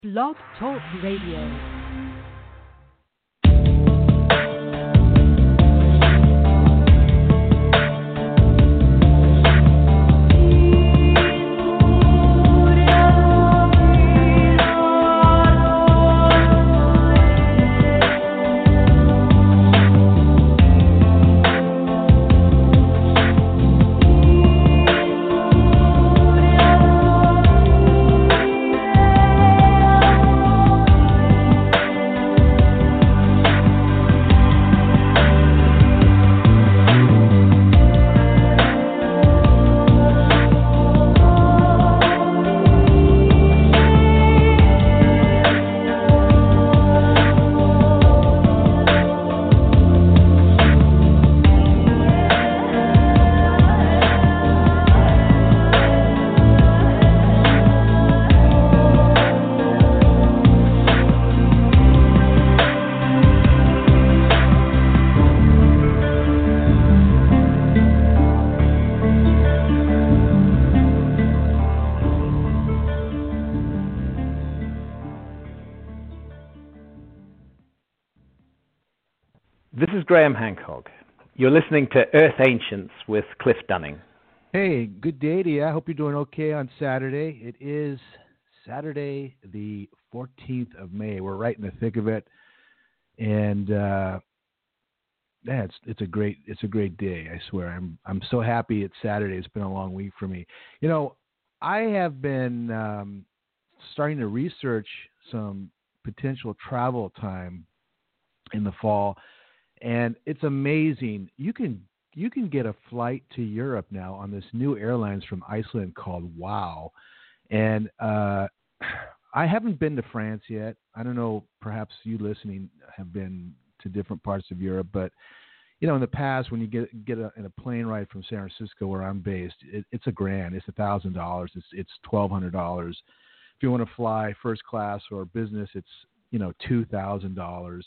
Blog Talk Radio. This is Graham Hancock. You're listening to Earth Ancients with Cliff Dunning. Hey, good day to you. I hope you're doing okay on Saturday. It is Saturday, the 14th of May. We're right in the thick of it, and it's a great day. I swear. I'm so happy it's Saturday. It's been a long week for me. You know, I have been starting to research some potential travel time in the fall. And it's amazing. You can get a flight to Europe now on this new airlines from Iceland called WOW. And I haven't been to France yet. I don't know, perhaps you listening have been to different parts of Europe. But, you know, in the past, when you get in a plane ride from San Francisco, where I'm based, it's a grand. It's $1,000. It's $1,200. If you want to fly first class or business, it's, you know, $2,000.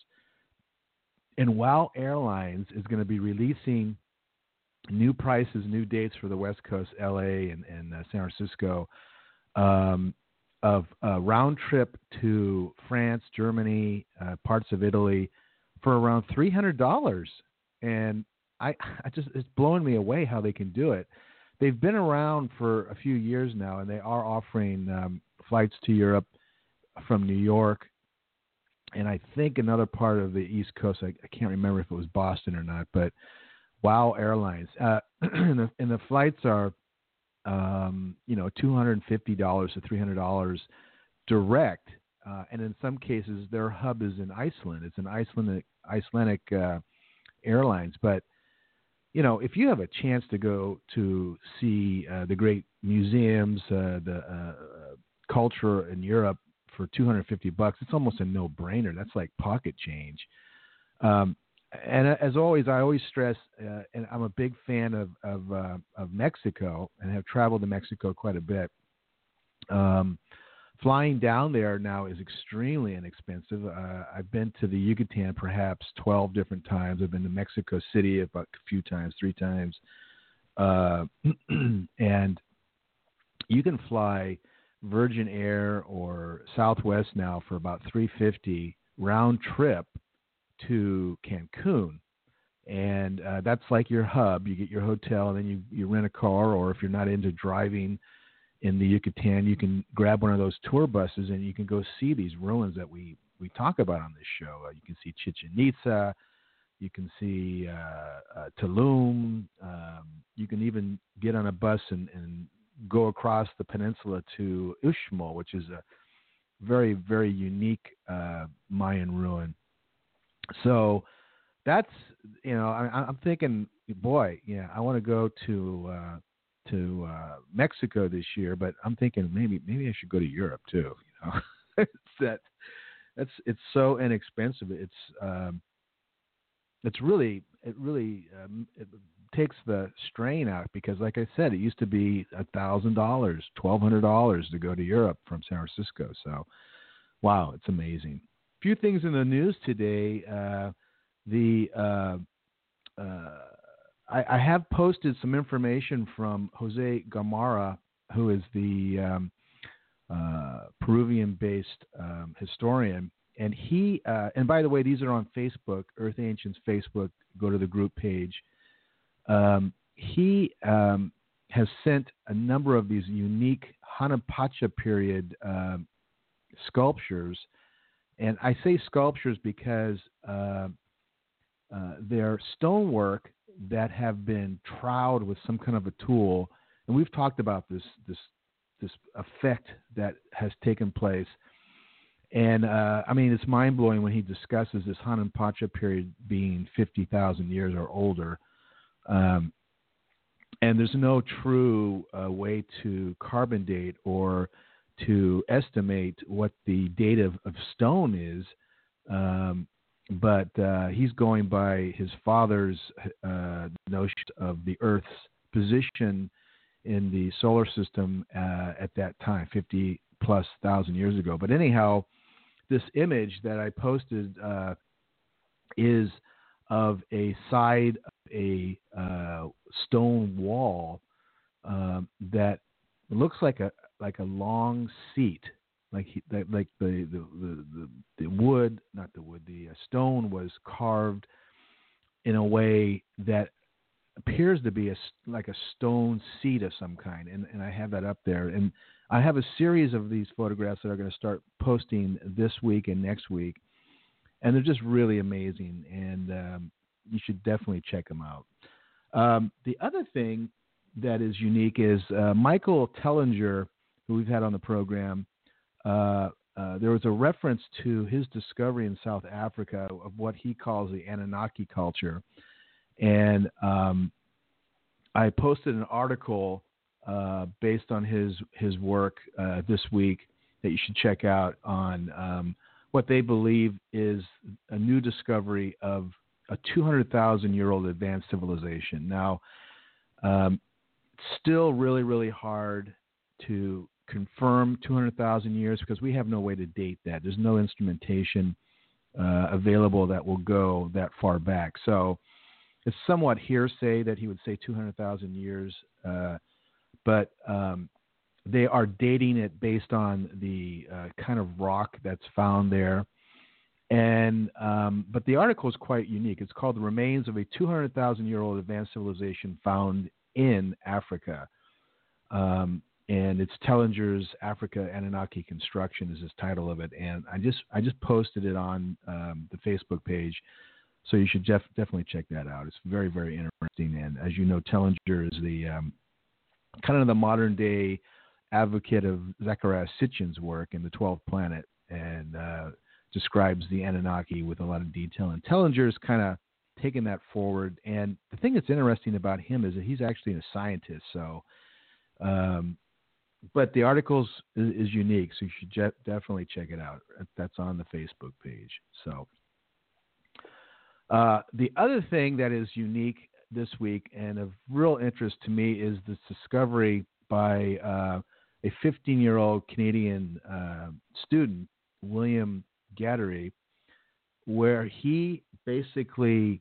And WOW Airlines is going to be releasing new prices, new dates for the West Coast, LA and San Francisco, of round trip to France, Germany, parts of Italy for around $300. And I just, it's blowing me away how they can do it. They've been around for a few years now, and they are offering flights to Europe from New York. And I think another part of the East Coast, I can't remember if it was Boston or not, but WOW Airlines. And the flights are, $250 to $300 direct. And in some cases, their hub is in Iceland. It's an Icelandic Airlines. But, you know, if you have a chance to go to see the great museums, the culture in Europe, for $250, it's almost a no-brainer. That's like pocket change. And as always, I always stress, and I'm a big fan of Mexico, and have traveled to Mexico quite a bit. Flying down there now is extremely inexpensive. I've been to the Yucatan perhaps 12 different times. I've been to Mexico City about a few times, 3 times, and you can fly Virgin Air or Southwest now for about $350 round trip to Cancun, and that's like your hub. You get your hotel, and then you rent a car, or if you're not into driving in the Yucatan, you can grab one of those tour buses, and you can go see these ruins that we talk about on this show. You can see Chichen Itza, you can see Tulum. You can even get on a bus and go across the peninsula to Uxmal, which is a very, very unique Mayan ruin. So that's, you know, I'm thinking, boy, yeah, I want to go to Mexico this year, but I'm thinking maybe I should go to Europe too. You know, it's so inexpensive. It takes the strain out, because like I said, it used to be $1,000, $1,200 to go to Europe from San Francisco. So, wow, it's amazing. A few things in the news today. I have posted some information from Jose Gamarra, who is the Peruvian-based historian. And he, and by the way, these are on Facebook, Earth Ancients Facebook. Go to the group page. He has sent a number of these unique Hanapacha period sculptures. And I say sculptures because they're stonework that have been troweled with some kind of a tool. And we've talked about this effect that has taken place. And I mean, it's mind-blowing when he discusses this Hanapacha period being 50,000 years or older. And there's no true way to carbon date or to estimate what the date of stone is. But he's going by his father's notion of the Earth's position in the solar system at that time, 50+ thousand years ago. But anyhow, this image that I posted is of a side of a stone wall that looks like a long seat, like the wood, not the wood, the stone was carved in a way that appears to be like a stone seat of some kind, and I have that up there. And I have a series of these photographs that are going to start posting this week and next week, and they're just really amazing, and you should definitely check them out. The other thing that is unique is Michael Tellinger, who we've had on the program. There was a reference to his discovery in South Africa of what he calls the Anunnaki culture. And I posted an article based on his work this week that you should check out on what they believe is a new discovery of a 200,000-year-old advanced civilization. Now, still really, really hard to confirm 200,000 years because we have no way to date that. There's no instrumentation available that will go that far back. So it's somewhat hearsay that he would say 200,000 years, but they are dating it based on the kind of rock that's found there. And but the article is quite unique. It's called "The Remains of a 200,000-Year-Old Advanced Civilization Found in Africa." And it's Tellinger's Africa Anunnaki Construction is his title of it. And I just posted it on the Facebook page. So you should definitely check that out. It's very, very interesting. And as you know, Tellinger is the kind of the modern day advocate of Zecharia Sitchin's work in the 12th Planet, and describes the Anunnaki with a lot of detail. And Tellinger's kind of taken that forward. And the thing that's interesting about him is that he's actually a scientist. So, but the article is unique, so you should definitely check it out. That's on the Facebook page. So. The other thing that is unique this week and of real interest to me is this discovery by a 15-year-old Canadian student, William Gattery, where he basically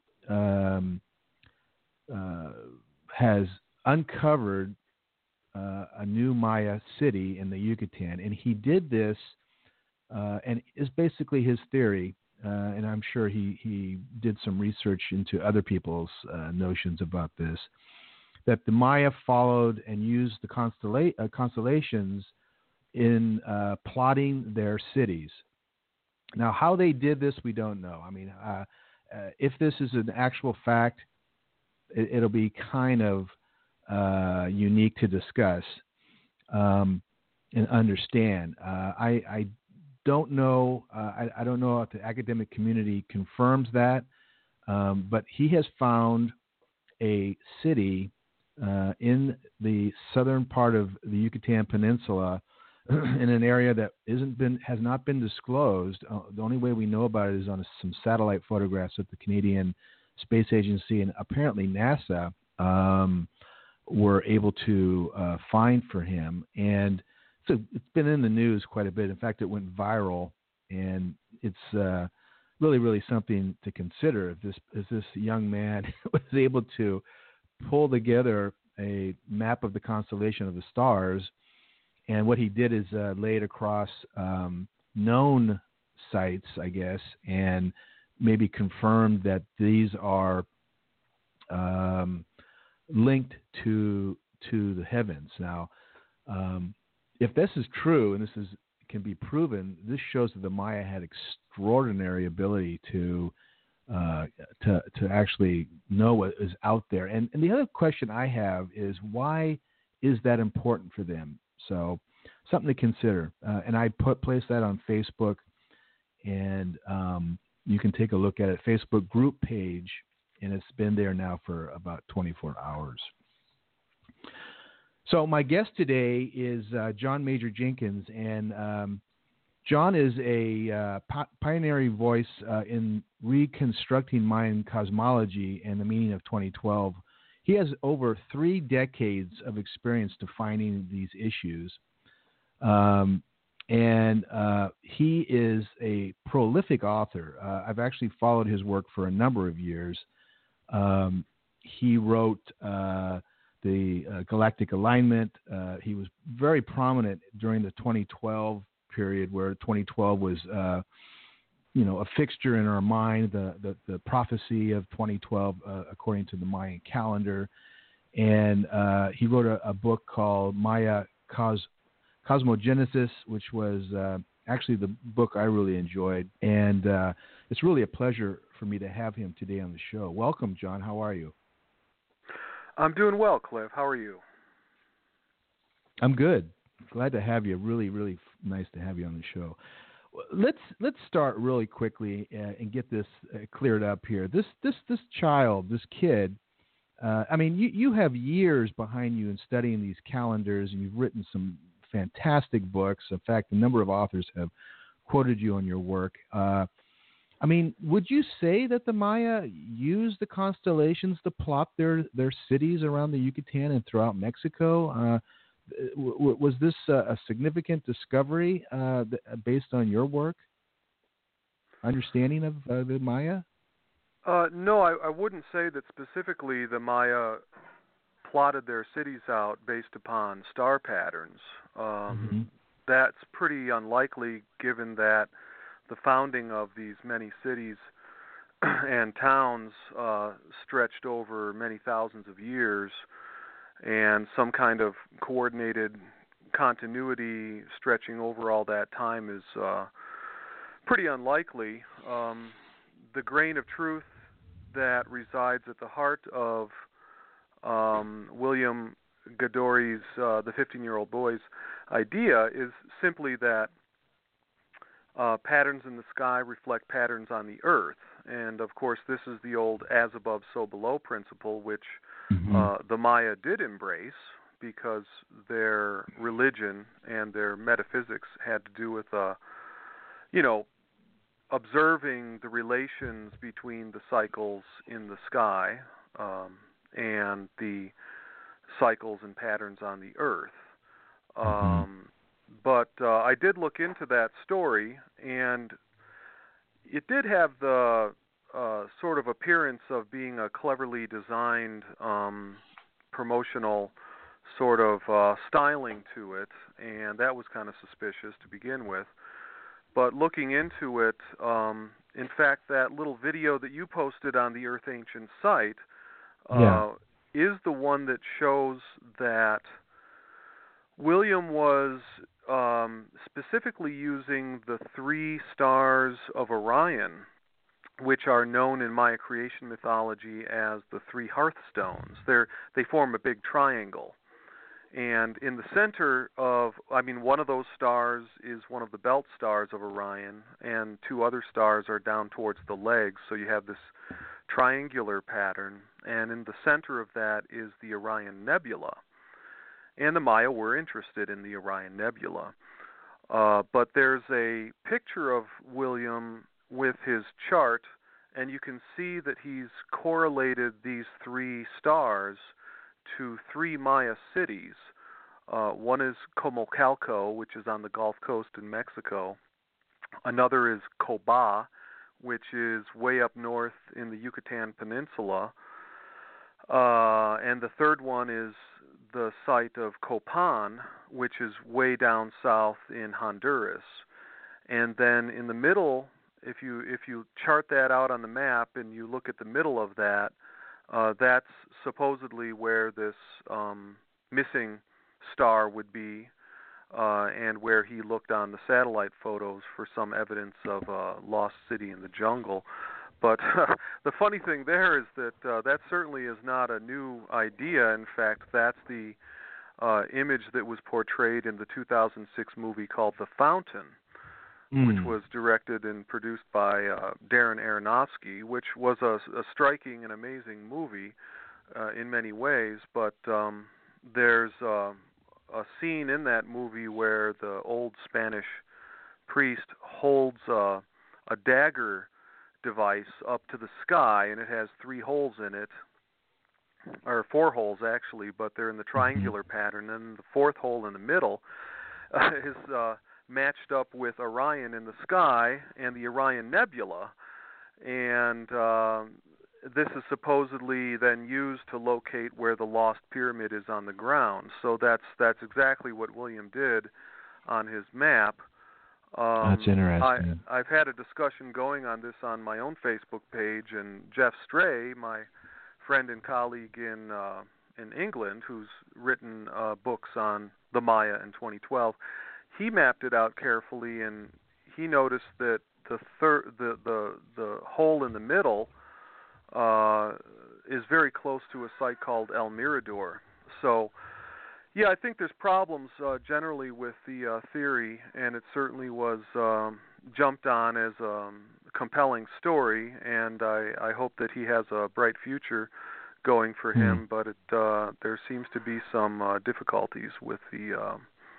has uncovered a new Maya city in the Yucatan. And he did this, and it's basically his theory, and I'm sure he did some research into other people's notions about this, that the Maya followed and used the constellations in plotting their cities. Now, how they did this, we don't know. I mean, if this is an actual fact, it'll be kind of unique to discuss and understand. I don't know. I don't know if the academic community confirms that, but he has found a city in the southern part of the Yucatan Peninsula in an area that has not been disclosed. The only way we know about it is on some satellite photographs that the Canadian Space Agency and apparently NASA were able to find for him. And so it's been in the news quite a bit. In fact, it went viral, and it's really, really something to consider. If this young man was able to pull together a map of the constellation of the stars And what he did is lay it across known sites, I guess, and maybe confirmed that these are linked to the heavens. Now, if this is true, and this can be proven, this shows that the Maya had extraordinary ability to actually know what is out there. And the other question I have is, why is that important for them? So something to consider. And I placed that on Facebook, and you can take a look at it. Facebook group page, and it's been there now for about 24 hours. So my guest today is John Major Jenkins, and John is a pioneering voice in reconstructing Mayan cosmology and the meaning of 2012. He has over 3 decades of experience defining these issues, and he is a prolific author. I've actually followed his work for a number of years. He wrote the Galactic Alignment. He was very prominent during the 2012 period, where 2012 was, a fixture in our mind, the prophecy of 2012, according to the Mayan calendar. And he wrote a book called Maya Cosmogenesis, which was actually the book I really enjoyed. And it's really a pleasure for me to have him today on the show. Welcome, John. How are you? I'm doing well, Cliff. How are you? I'm good. Glad to have you. Really, really nice to have you on the show. Let's start really quickly and get this cleared up here. This child, this kid. You have years behind you in studying these calendars, and you've written some fantastic books. In fact, a number of authors have quoted you on your work. Would you say that the Maya used the constellations to plot their cities around the Yucatan and throughout Mexico? Was this a significant discovery based on your work, understanding of the Maya? No, I wouldn't say that specifically the Maya plotted their cities out based upon star patterns. That's pretty unlikely, given that the founding of these many cities and towns stretched over many thousands of years, and some kind of coordinated continuity stretching over all that time is pretty unlikely. The grain of truth that resides at the heart of William Gadori's The 15-Year-Old Boy's idea is simply that patterns in the sky reflect patterns on the earth. And, of course, this is the old as above, so below principle, which the Maya did embrace, because their religion and their metaphysics had to do with, observing the relations between the cycles in the sky and the cycles and patterns on the earth. But I did look into that story, and it did have the sort of appearance of being a cleverly designed promotional sort of styling to it, and that was kind of suspicious to begin with. But looking into it, in fact, that little video that you posted on the Earth Ancient site is the one that shows that William was specifically using the 3 stars of Orion, which are known in Maya creation mythology as the 3 hearthstones. They form a big triangle. And in the center of, one of those stars is one of the belt stars of Orion, and 2 other stars are down towards the legs, so you have this triangular pattern. And in the center of that is the Orion Nebula. And the Maya were interested in the Orion Nebula. But there's a picture of William with his chart, and you can see that he's correlated these 3 stars to 3 Maya cities. One is Comocalco, which is on the Gulf Coast in Mexico. Another is Coba, which is way up north in the Yucatan Peninsula. And the third one is the site of Copan, which is way down south in Honduras. And then in the middle, if you chart that out on the map and you look at the middle of that, that's supposedly where this missing star would be, and where he looked on the satellite photos for some evidence of a lost city in the jungle. But the funny thing there is that that certainly is not a new idea. In fact, that's the image that was portrayed in the 2006 movie called The Fountain, which was directed and produced by Darren Aronofsky, which was a striking and amazing movie in many ways. But there's a scene in that movie where the old Spanish priest holds a dagger device up to the sky, and it has 3 holes in it, or 4 holes actually, but they're in the triangular pattern, and the 4th hole in the middle is matched up with Orion in the sky and the Orion Nebula, and this is supposedly then used to locate where the lost pyramid is on the ground. So that's exactly what William did on his map. That's interesting. I've had a discussion going on this on my own Facebook page, and Jeff Stray, my friend and colleague in England, who's written books on the Maya in 2012, he mapped it out carefully, and he noticed that the hole in the middle is very close to a site called El Mirador. So, yeah, I think there's problems generally with the theory, and it certainly was jumped on as a compelling story, and I hope that he has a bright future going for him. But there seems to be some difficulties with the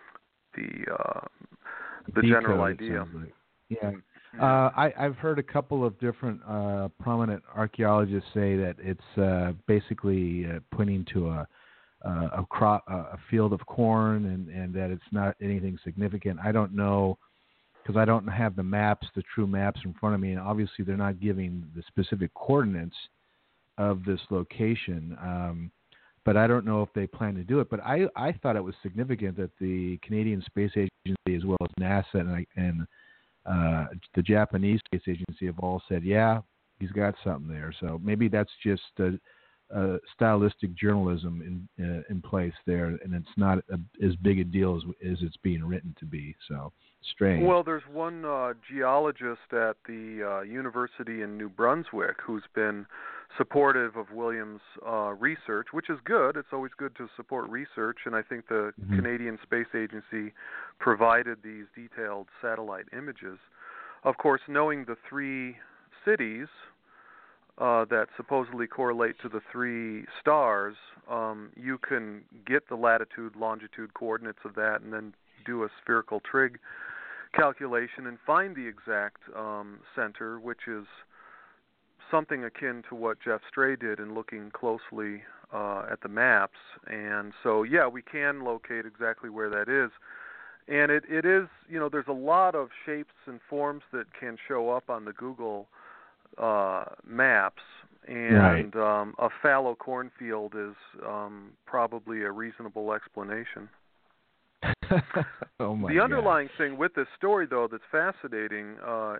general idea. Like. Yeah. I've heard a couple of different prominent archaeologists say that it's basically pointing to a field of corn, and that it's not anything significant. I don't know, because I don't have the true maps in front of me, and obviously they're not giving the specific coordinates of this location. But I don't know if they plan to do it. But I thought it was significant that the Canadian Space Agency, as well as NASA and the Japanese Space Agency, have all said, yeah, he's got something there. So maybe that's just stylistic journalism in place there, and it's not as big a deal as it's being written to be. So strange. Well, there's one geologist at the University in New Brunswick who's been supportive of Williams' research, which is good. It's always good to support research, and I think the Canadian Space Agency provided these detailed satellite images. Of course, knowing the 3 cities that supposedly correlate to the 3 stars, you can get the latitude, longitude coordinates of that, and then do a spherical trig calculation and find the exact center, which is something akin to what Jeff Stray did in looking closely at the maps. And so, yeah, we can locate exactly where that is. And it is, there's a lot of shapes and forms that can show up on the Google maps, and a fallow cornfield is probably a reasonable explanation. Oh my the underlying thing with this story, though, that's fascinating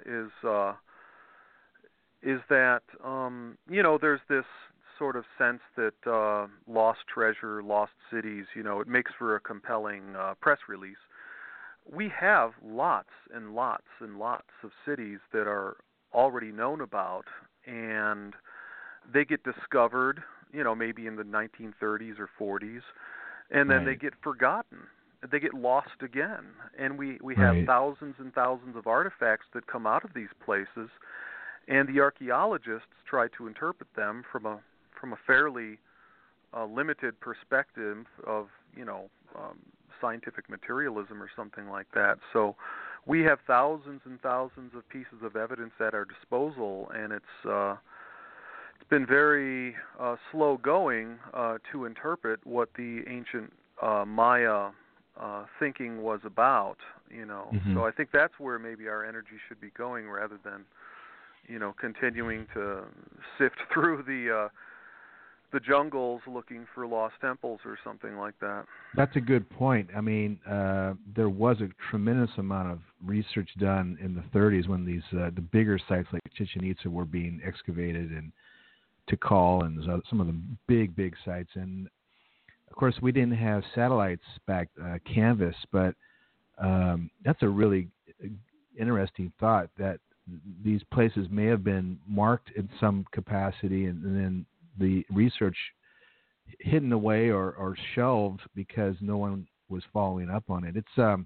is that there's this sort of sense that lost treasure, lost cities, it makes for a compelling press release. We have lots and lots and lots of cities that are already known about, and they get discovered, maybe in the 1930s or 40s, and then they get forgotten. They get lost again, and we have thousands and thousands of artifacts that come out of these places, and the archaeologists try to interpret them from a fairly limited perspective of scientific materialism or something like that. So we have thousands and thousands of pieces of evidence at our disposal, and it's been very slow going to interpret what the ancient Maya thinking was about. So I think that's where maybe our energy should be going, rather than continuing to sift through the the jungles looking for lost temples or something like that. That's a good point. I mean, there was a tremendous amount of research done in the 30s when these the bigger sites like Chichen Itza were being excavated, and Tikal and some of the big sites. And of course, we didn't have satellites back, canvas, but that's a really interesting thought that these places may have been marked in some capacity, and then the research hidden away or shelved because no one was following up on it. It's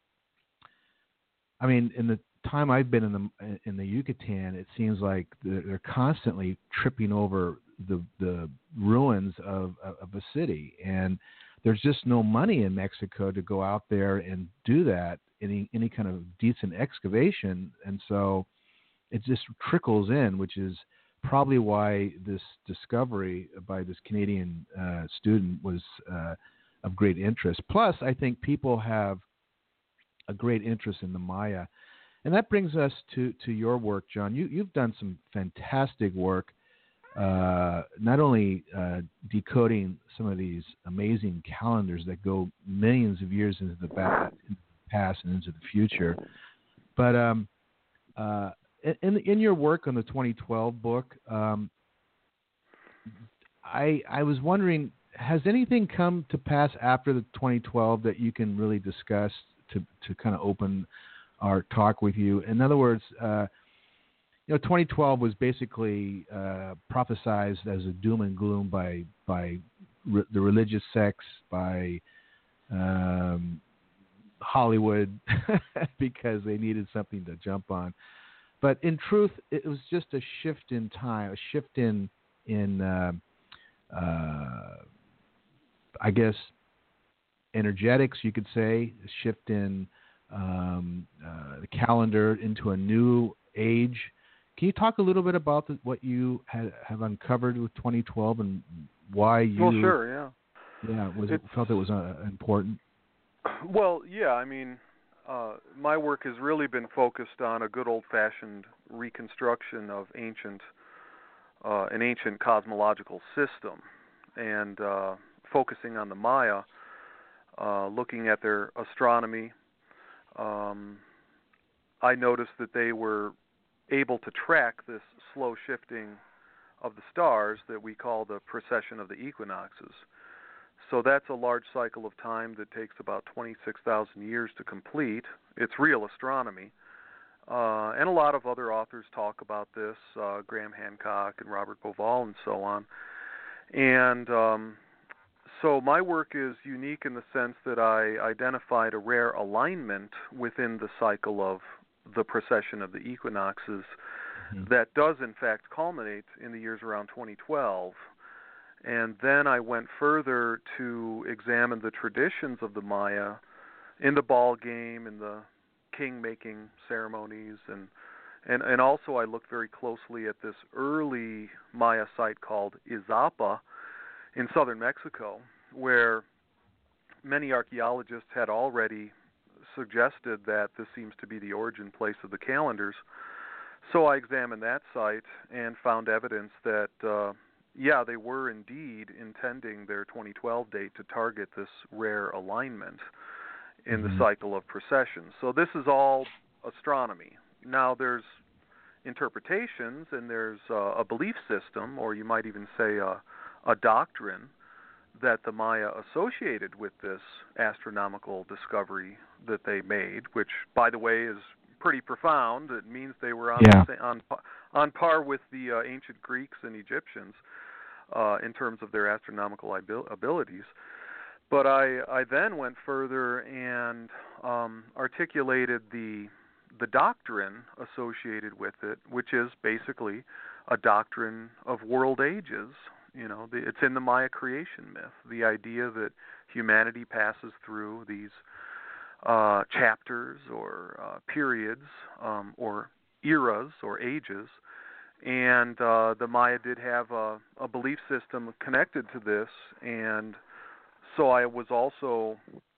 I mean, in the time I've been in the Yucatan, it seems like they're constantly tripping over the ruins of a city, and there's just no money in Mexico to go out there and do that, any kind of decent excavation, and so it just trickles in, which is probably why this discovery by this Canadian student was of great interest. Plus, I think people have a great interest in the Maya. And that brings us to your work, John. You've done some fantastic work, not only decoding some of these amazing calendars that go millions of years into the past and into the future, but in your work on the 2012 book, I was wondering, has anything come to pass after the 2012 that you can really discuss to kind of open our talk with you? In other words, 2012 was basically prophesized as a doom and gloom by the religious sects, by Hollywood, because they needed something to jump on. But in truth, it was just a shift in time, a shift in I guess, energetics, you could say, a shift in the calendar into a new age. Can you talk a little bit about what you have uncovered with 2012 and why you? Well, sure, yeah. Yeah, felt it was important? Well, yeah, I mean, my work has really been focused on a good old-fashioned reconstruction of an ancient cosmological system, and focusing on the Maya, looking at their astronomy. I noticed that they were able to track this slow shifting of the stars that we call the precession of the equinoxes. So that's a large cycle of time that takes about 26,000 years to complete. It's real astronomy. And a lot of other authors talk about this, Graham Hancock and Robert Bauval and so on. And so my work is unique in the sense that I identified a rare alignment within the cycle of the precession of the equinoxes that does in fact culminate in the years around 2012. And then I went further to examine the traditions of the Maya in the ball game, in the king-making ceremonies, and also I looked very closely at this early Maya site called Izapa in southern Mexico, where many archaeologists had already suggested that this seems to be the origin place of the calendars. So I examined that site and found evidence that they were indeed intending their 2012 date to target this rare alignment in the cycle of precession. So this is all astronomy. Now there's interpretations and there's a belief system, or you might even say a doctrine, that the Maya associated with this astronomical discovery that they made, which, by the way, is pretty profound. It means they were on par with the ancient Greeks and Egyptians in terms of their astronomical abilities. But I then went further and articulated the doctrine associated with it, which is basically a doctrine of world ages. It's in the Maya creation myth, the idea that humanity passes through these chapters or periods or eras or ages, and the Maya did have a belief system connected to this, and so I was also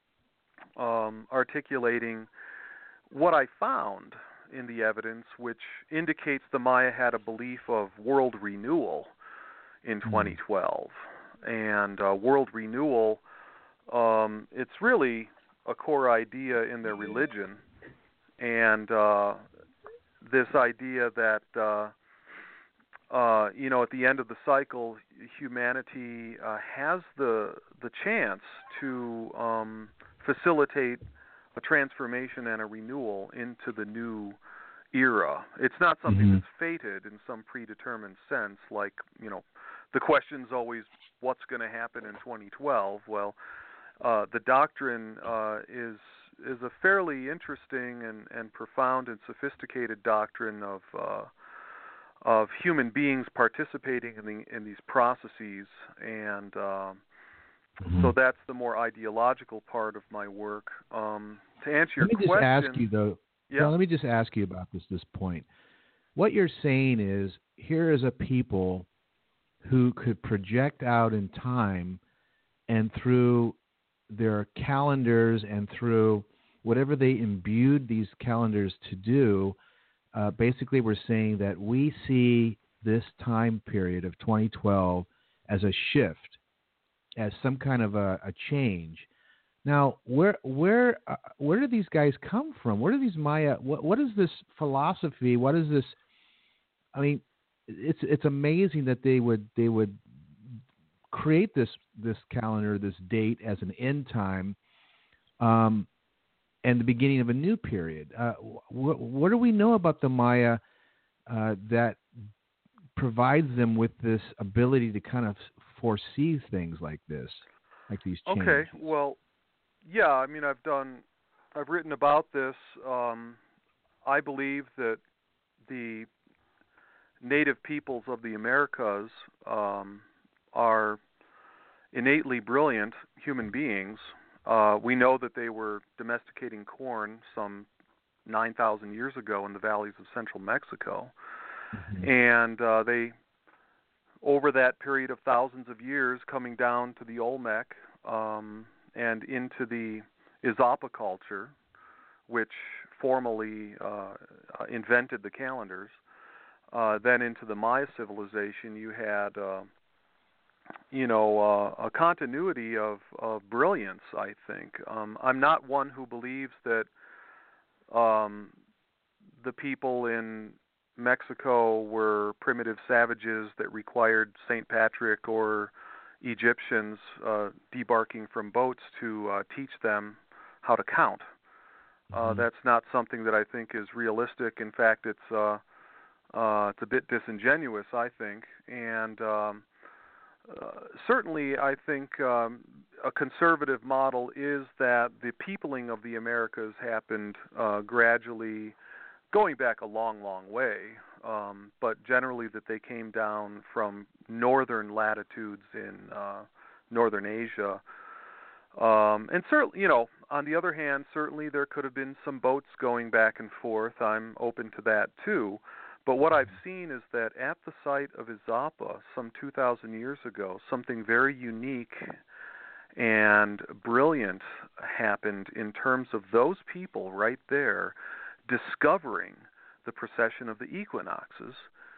articulating what I found in the evidence, which indicates the Maya had a belief of world renewal. in 2012. And world renewal, it's really a core idea in their religion. And this idea that, at the end of the cycle, humanity has the chance to facilitate a transformation and a renewal into the new era. It's not something that's fated in some predetermined sense, like, the question's always what's going to happen in 2012. Well, the doctrine is a fairly interesting and profound and sophisticated doctrine of human beings participating in these processes, and so that's the more ideological part of my work. To answer your question, let me just ask you though. Yeah. No, let me just ask you about this point. What you're saying is, here is a people who could project out in time, and through their calendars and through whatever they imbued these calendars to do, basically we're saying that we see this time period of 2012 as a shift, as some kind of a change. Now, where do these guys come from? Where do these Maya? What is this philosophy? What is this? I mean, it's amazing that they would create this calendar, this date, as an end time, and the beginning of a new period. What do we know about the Maya that provides them with this ability to kind of foresee things like this, like these changes? Okay, well, yeah, I mean, I've written about this. I believe that the native peoples of the Americas are innately brilliant human beings. We know that they were domesticating corn some 9,000 years ago in the valleys of central Mexico. And they, over that period of thousands of years, coming down to the Olmec and into the Izapa culture, which formally invented the calendars, then into the Maya civilization, you had a continuity of brilliance, I think. I'm not one who believes that the people in Mexico were primitive savages that required St. Patrick or Egyptians debarking from boats to teach them how to count. That's not something that I think is realistic. In fact, it's a bit disingenuous, I think. And certainly, I think a conservative model is that the peopling of the Americas happened gradually, going back a long, long way, but generally that they came down from northern latitudes in northern Asia. And certainly, on the other hand, certainly there could have been some boats going back and forth. I'm open to that too. But what I've seen is that at the site of Izapa, some 2,000 years ago, something very unique and brilliant happened in terms of those people right there discovering the precession of the equinoxes,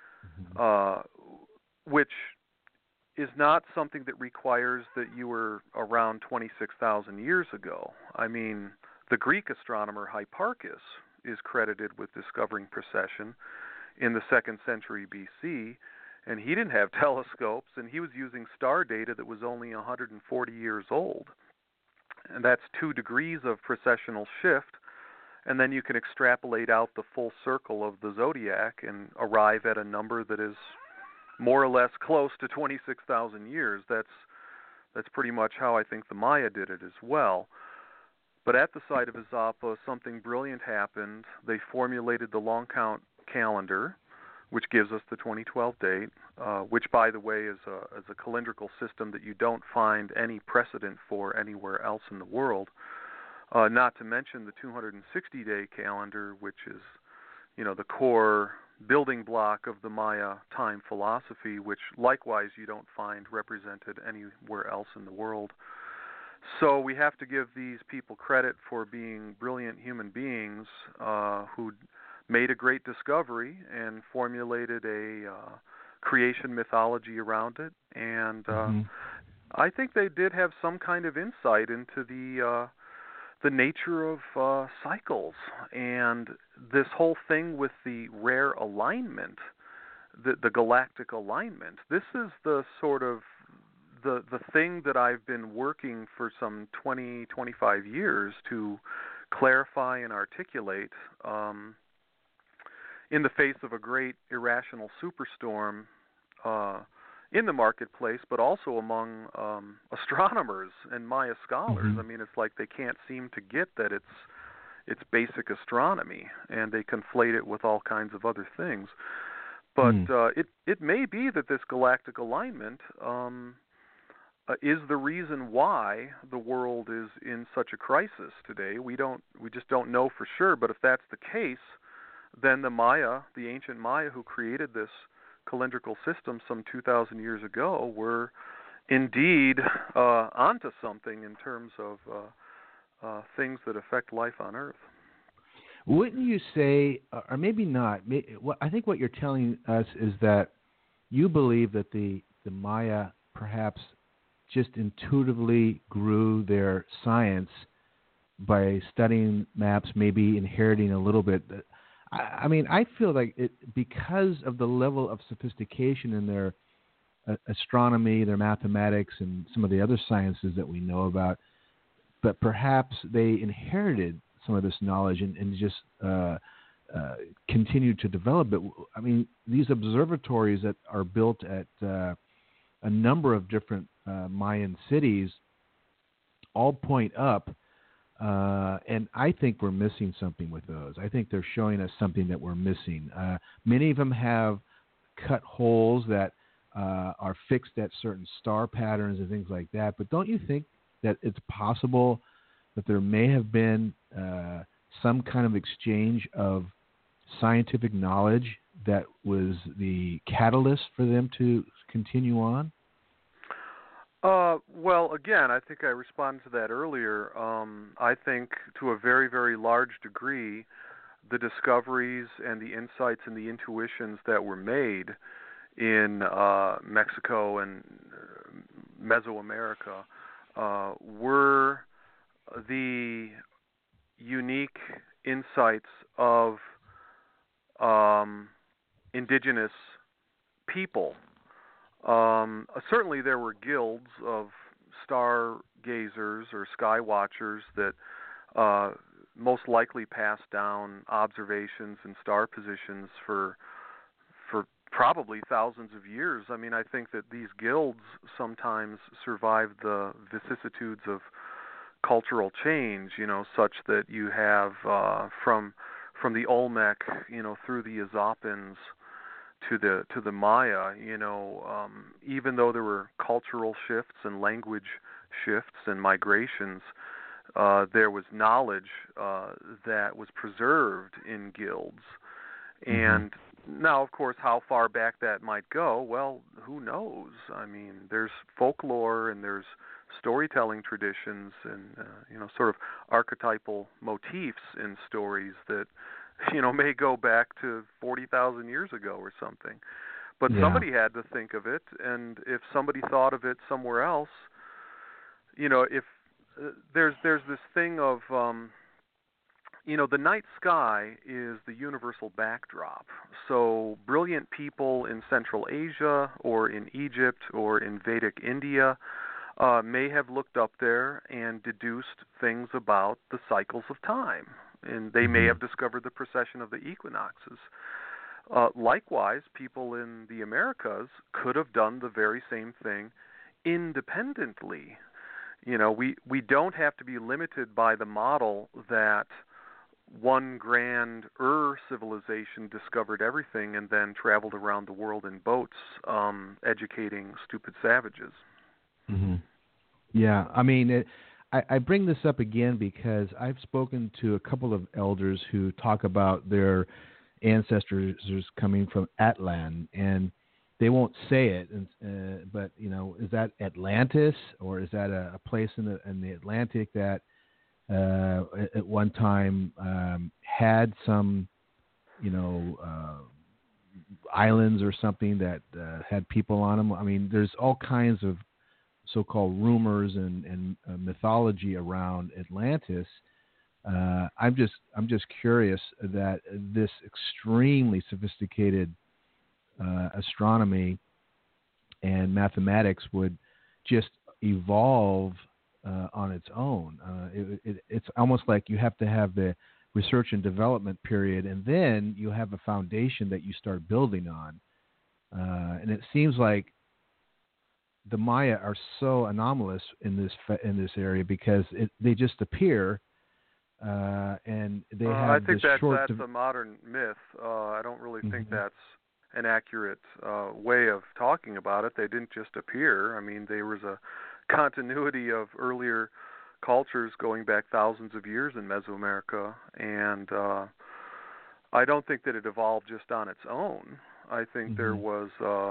which is not something that requires that you were around 26,000 years ago. I mean, the Greek astronomer Hipparchus is credited with discovering precession in the 2nd century BC, and he didn't have telescopes, and he was using star data that was only 140 years old. And that's 2 degrees of precessional shift, and then you can extrapolate out the full circle of the zodiac and arrive at a number that is more or less close to 26,000 years. That's pretty much how I think the Maya did it as well. But at the site of Izapa, something brilliant happened. They formulated the long count calendar, which gives us the 2012 date, which, by the way, is a calendrical system that you don't find any precedent for anywhere else in the world. Not to mention the 260-day calendar, which is, the core building block of the Maya time philosophy, which likewise you don't find represented anywhere else in the world. So we have to give these people credit for being brilliant human beings who made a great discovery and formulated a creation mythology around it, and I think they did have some kind of insight into the nature of cycles and this whole thing with the rare alignment, the galactic alignment. This is the sort of the thing that I've been working for some 25 years to clarify and articulate in the face of a great irrational superstorm in the marketplace, but also among astronomers and Maya scholars. I mean, it's like they can't seem to get that it's basic astronomy, and they conflate it with all kinds of other things. But it may be that this galactic alignment is the reason why the world is in such a crisis today. We just don't know for sure. But if that's the case, then the Maya, the ancient Maya who created this calendrical system some 2,000 years ago, were indeed onto something in terms of things that affect life on Earth. Wouldn't you say, or maybe not, I think what you're telling us is that you believe that the Maya perhaps just intuitively grew their science by studying maps, maybe inheriting a little bit. I mean, I feel like because of the level of sophistication in their astronomy, their mathematics, and some of the other sciences that we know about, but perhaps they inherited some of this knowledge and just continued to develop it. I mean, these observatories that are built at a number of different Mayan cities all point up, and I think we're missing something with those. I think they're showing us something that we're missing. Many of them have cut holes that are fixed at certain star patterns and things like that, but don't you think that it's possible that there may have been some kind of exchange of scientific knowledge that was the catalyst for them to continue on? Well, again, I think I responded to that earlier. I think to a very, very large degree, the discoveries and the insights and the intuitions that were made in Mexico and Mesoamerica were the unique insights of indigenous people. Certainly there were guilds of stargazers or sky watchers that most likely passed down observations and star positions for probably thousands of years. I mean, I think that these guilds sometimes survived the vicissitudes of cultural change, such that you have from the Olmec, through the Azopans to the Maya, even though there were cultural shifts and language shifts and migrations, there was knowledge that was preserved in guilds. And now, of course, how far back that might go, well, who knows? I mean, there's folklore and there's storytelling traditions and, sort of archetypal motifs in stories that, may go back to 40,000 years ago or something. But somebody had to think of it, and if somebody thought of it somewhere else, if there's this thing of, the night sky is the universal backdrop. So brilliant people in Central Asia or in Egypt or in Vedic India may have looked up there and deduced things about the cycles of time. And they may have discovered the precession of the equinoxes. Likewise, people in the Americas could have done the very same thing independently. We don't have to be limited by the model that one grand civilization discovered everything and then traveled around the world in boats, educating stupid savages. Yeah, I mean, I bring this up again because I've spoken to a couple of elders who talk about their ancestors coming from Atlan, and they won't say it, but is that Atlantis, or is that a place in the Atlantic that at one time had some islands or something that had people on them. I mean, there's all kinds of so-called rumors and mythology around Atlantis. I'm just curious that this extremely sophisticated astronomy and mathematics would just evolve on its own. It's almost like you have to have the research and development period, and then you have a foundation that you start building on. And it seems like the Maya are so anomalous in this area because they just appear, and they have. I think this that's a modern myth. I don't really think that's an accurate way of talking about it. They didn't just appear. I mean, there was a continuity of earlier cultures going back thousands of years in Mesoamerica, and I don't think that it evolved just on its own. I think there was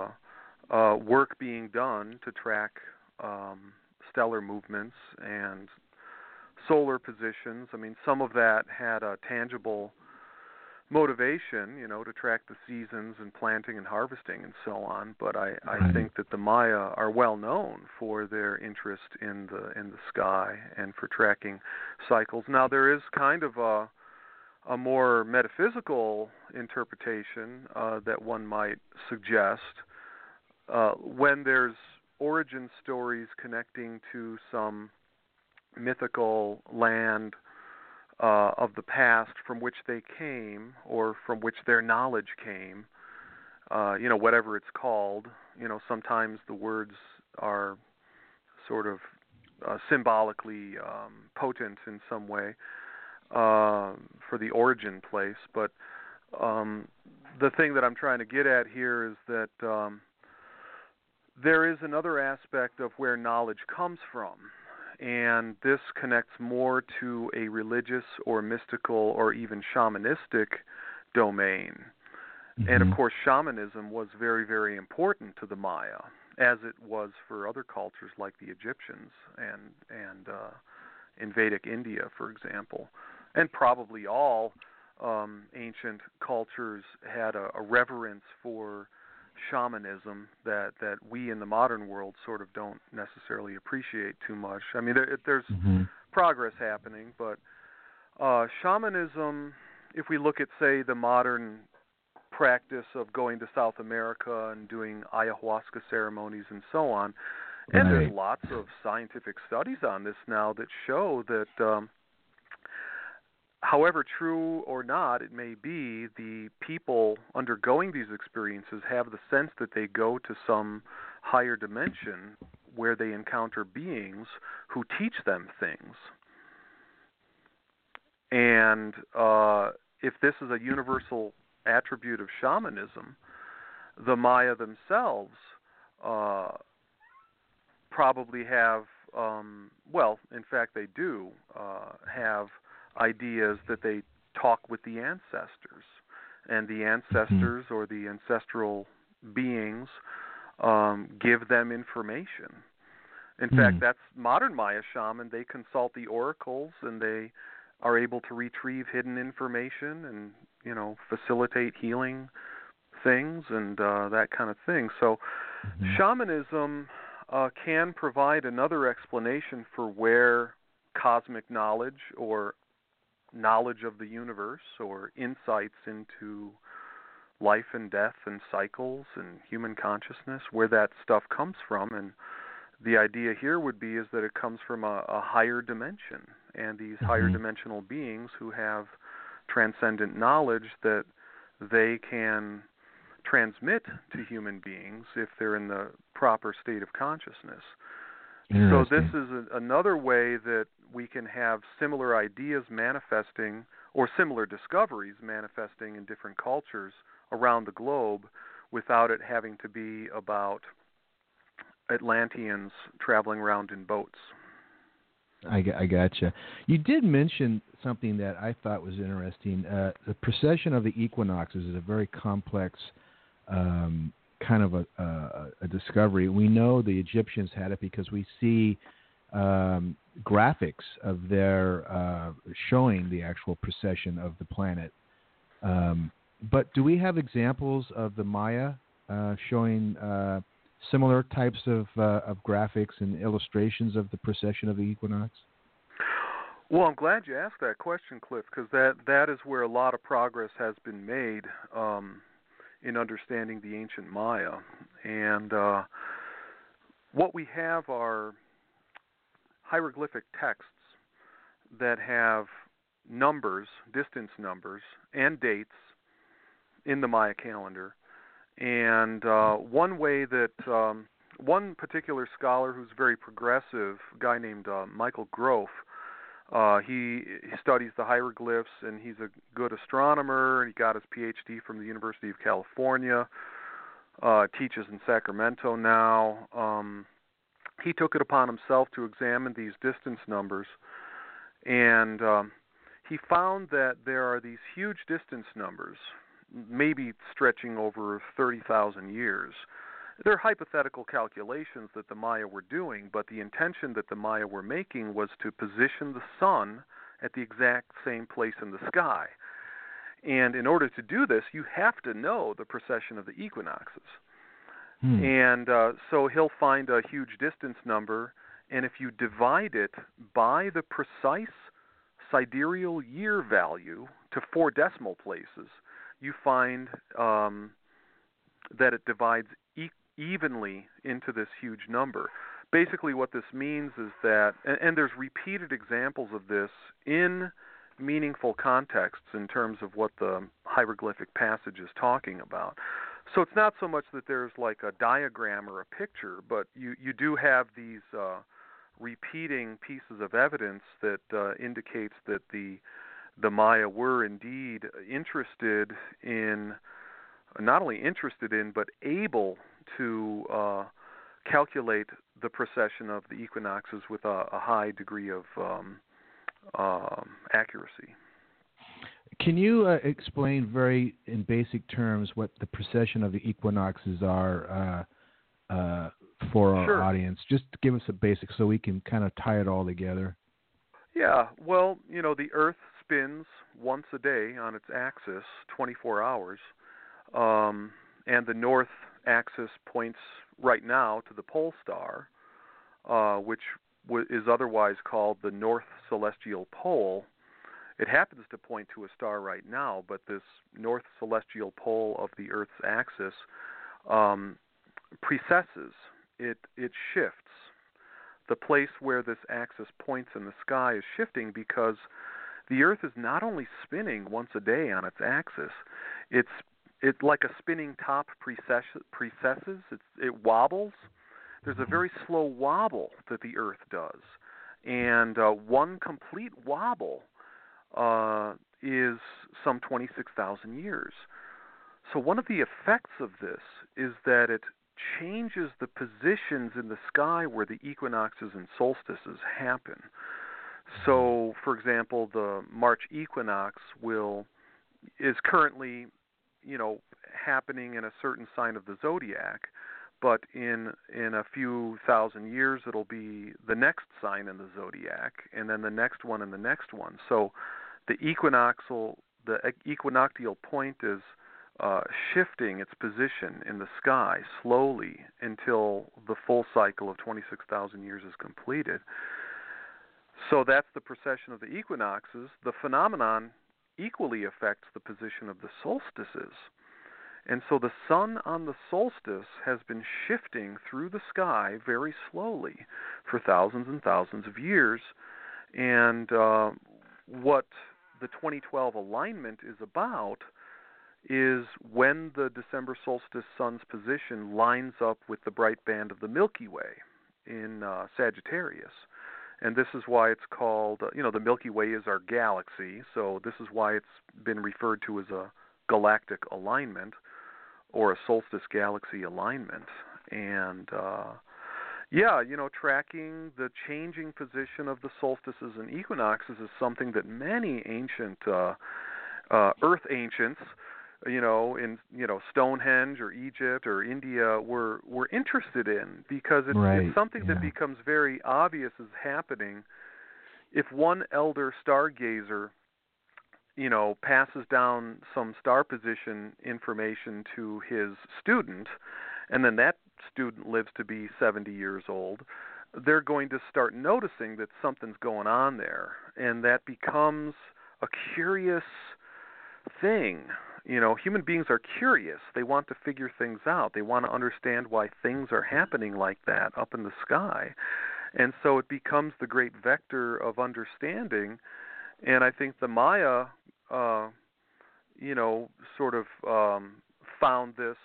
work being done to track stellar movements and solar positions. I mean, some of that had a tangible motivation, to track the seasons and planting and harvesting and so on. But I think that the Maya are well known for their interest in the sky and for tracking cycles. Now, there is kind of a more metaphysical interpretation that one might suggest when there's origin stories connecting to some mythical land of the past from which they came or from which their knowledge came, whatever it's called. Sometimes the words are sort of symbolically potent in some way for the origin place. But the thing that I'm trying to get at here is that there is another aspect of where knowledge comes from. And this connects more to a religious or mystical or even shamanistic domain. And of course, shamanism was very, very important to the Maya, as it was for other cultures like the Egyptians and in Vedic India, for example. And probably all ancient cultures had a reverence for shamanism that we in the modern world sort of don't necessarily appreciate too much. I mean, there's progress happening, but shamanism, if we look at, say, the modern practice of going to South America and doing ayahuasca ceremonies and so on, and there's lots of scientific studies on this now that show that however true or not it may be, the people undergoing these experiences have the sense that they go to some higher dimension where they encounter beings who teach them things. And if this is a universal attribute of shamanism, the Maya themselves probably have, in fact they do have ideas that they talk with the ancestors, and the ancestors or the ancestral beings give them information. In fact, that's modern Maya shaman. They consult the oracles, and they are able to retrieve hidden information and, facilitate healing things and that kind of thing. So shamanism can provide another explanation for where cosmic knowledge or knowledge of the universe or insights into life and death and cycles and human consciousness, where that stuff comes from. And the idea here would be is that it comes from a higher dimension, and these higher dimensional beings who have transcendent knowledge that they can transmit to human beings if they're in the proper state of consciousness. So this is another way that we can have similar ideas manifesting, or similar discoveries manifesting in different cultures around the globe, without it having to be about Atlanteans traveling around in boats. I gotcha. You did mention something that I thought was interesting. The precession of the equinoxes is a very complex kind of a discovery. We know the Egyptians had it because we see graphics of their showing the actual precession of the planet. But do we have examples of the Maya showing similar types of graphics and illustrations of the precession of the equinox? Well, I'm glad you asked that question, Cliff, because that is where a lot of progress has been made in understanding the ancient Maya. And what we have are hieroglyphic texts that have numbers, distance numbers, and dates in the Maya calendar. And one way that one particular scholar who's very progressive, a guy named Michael Grof, he studies the hieroglyphs, and he's a good astronomer, and he got his PhD from the University of California, teaches in Sacramento now. He took it upon himself to examine these distance numbers, and he found that there are these huge distance numbers, maybe stretching over 30,000 years. They're hypothetical calculations that the Maya were doing, but the intention that the Maya were making was to position the sun at the exact same place in the sky. And in order to do this, you have to know the precession of the equinoxes. And so he'll find a huge distance number, and if you divide it by the precise sidereal year value to 4 decimal places, you find that it divides evenly into this huge number. Basically what this means is that, and there's repeated examples of this in meaningful contexts in terms of what the hieroglyphic passage is talking about. So it's not so much that there's like a diagram or a picture, but you do have these repeating pieces of evidence that indicates that the Maya were indeed interested in, not only interested in, but able to calculate the precession of the equinoxes with a high degree of accuracy. Can you explain very in basic terms what the precession of the equinoxes are for our audience? Just give us a basic so we can kind of tie it all together. Yeah, well, the Earth spins once a day on its axis, 24 hours, and the north axis points right now to the pole star, which is otherwise called the North Celestial Pole. It happens to point to a star right now, but this North Celestial Pole of the Earth's axis precesses. It shifts. The place where this axis points in the sky is shifting because the Earth is not only spinning once a day on its axis, it's like a spinning top precesses. It wobbles. There's a very slow wobble that the Earth does, and one complete wobble is some 26,000 years. So one of the effects of this is that it changes the positions in the sky where the equinoxes and solstices happen. So, for example, the March equinox is currently, happening in a certain sign of the zodiac, but in a few thousand years it'll be the next sign in the zodiac, and then the next one and the next one. So the equinoctial point is shifting its position in the sky slowly until the full cycle of 26,000 years is completed. So that's the precession of the equinoxes. The phenomenon equally affects the position of the solstices. And so the sun on the solstice has been shifting through the sky very slowly for thousands and thousands of years. And what the 2012 alignment is about is when the December solstice sun's position lines up with the bright band of the Milky Way in Sagittarius. And this is why it's called, the Milky Way is our galaxy, so this is why it's been referred to as a galactic alignment or a solstice galaxy alignment. And, tracking the changing position of the solstices and equinoxes is something that many ancient Earth ancients, in Stonehenge or Egypt or India were interested in, because it's something that becomes very obvious is happening if one elder stargazer passes down some star position information to his student, and then that student lives to be 70 years old, they're going to start noticing that something's going on there, and that becomes a curious thing. Human beings are curious. They want to figure things out. They want to understand why things are happening like that up in the sky. And so it becomes the great vector of understanding. And I think the Maya, sort of found this.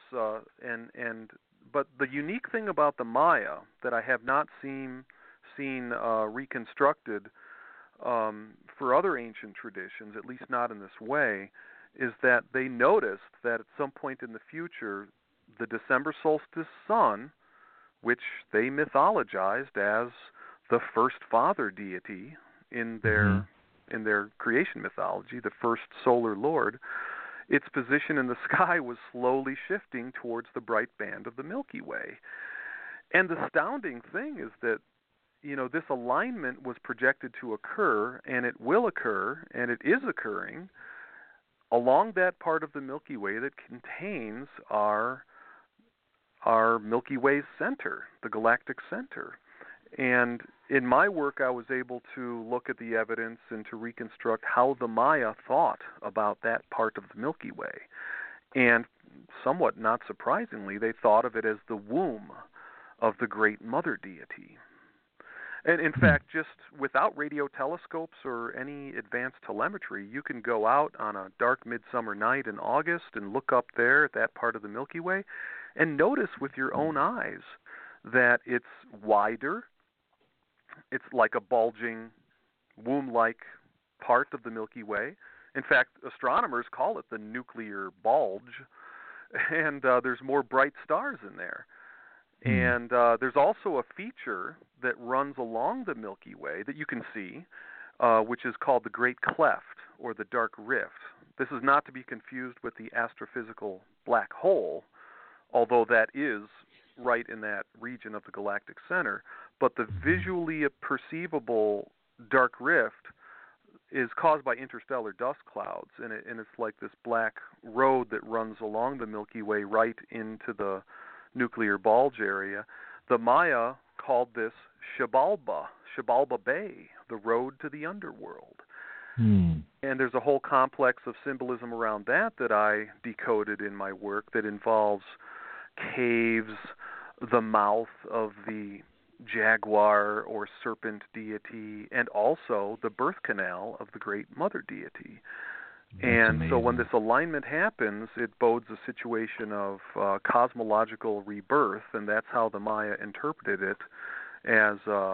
But the unique thing about the Maya that I have not seen reconstructed for other ancient traditions, at least not in this way, is that they noticed that at some point in the future, the December solstice sun, which they mythologized as the first father deity in their creation mythology, the first solar lord, its position in the sky was slowly shifting towards the bright band of the Milky Way. And the astounding thing is that this alignment was projected to occur, and it will occur, and it is occurring along that part of the Milky Way that contains our Milky Way's center, the galactic center. And in my work, I was able to look at the evidence and to reconstruct how the Maya thought about that part of the Milky Way. And somewhat not surprisingly, they thought of it as the womb of the great mother deity. And in fact, just without radio telescopes or any advanced telemetry, you can go out on a dark midsummer night in August and look up there at that part of the Milky Way and notice with your own eyes that it's wider. It's like a bulging, womb-like part of the Milky Way. In fact, astronomers call it the nuclear bulge, and there's more bright stars in there. And there's also a feature that runs along the Milky Way that you can see, which is called the Great Cleft, or the Dark Rift. This is not to be confused with the astrophysical black hole, although that is right in that region of the galactic center. But the visually perceivable dark rift is caused by interstellar dust clouds, and it's like this black road that runs along the Milky Way right into the nuclear bulge area. The Maya called this Xibalba Bay, the road to the underworld. And there's a whole complex of symbolism around that I decoded in my work that involves caves, the mouth of the jaguar or serpent deity, and also the birth canal of the great mother deity. And amazing. So when this alignment happens, it bodes a situation of cosmological rebirth, and that's how the Maya interpreted it, as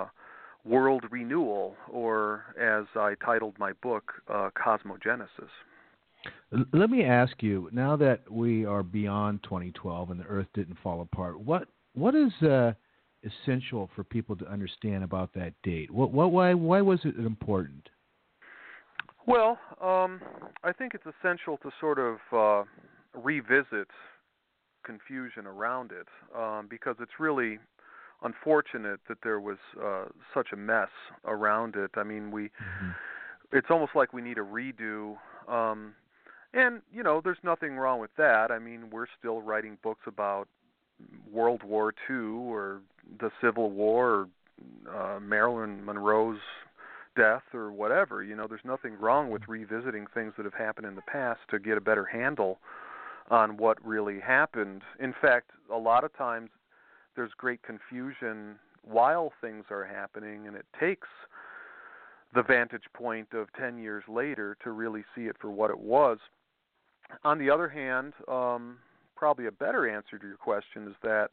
world renewal, or as I titled my book, Cosmogenesis. Let me ask you, now that we are beyond 2012 and the Earth didn't fall apart, what is essential for people to understand about that date? Why was it important? Well, I think it's essential to sort of revisit confusion around it, because it's really unfortunate that there was such a mess around it. I mean, it's almost like we need a redo. And, there's nothing wrong with that. I mean, we're still writing books about World War II or the Civil War or Marilyn Monroe's death or whatever. There's nothing wrong with revisiting things that have happened in the past to get a better handle on what really happened. In fact, a lot of times there's great confusion while things are happening, and it takes the vantage point of 10 years later to really see it for what it was. On the other hand, probably a better answer to your question is that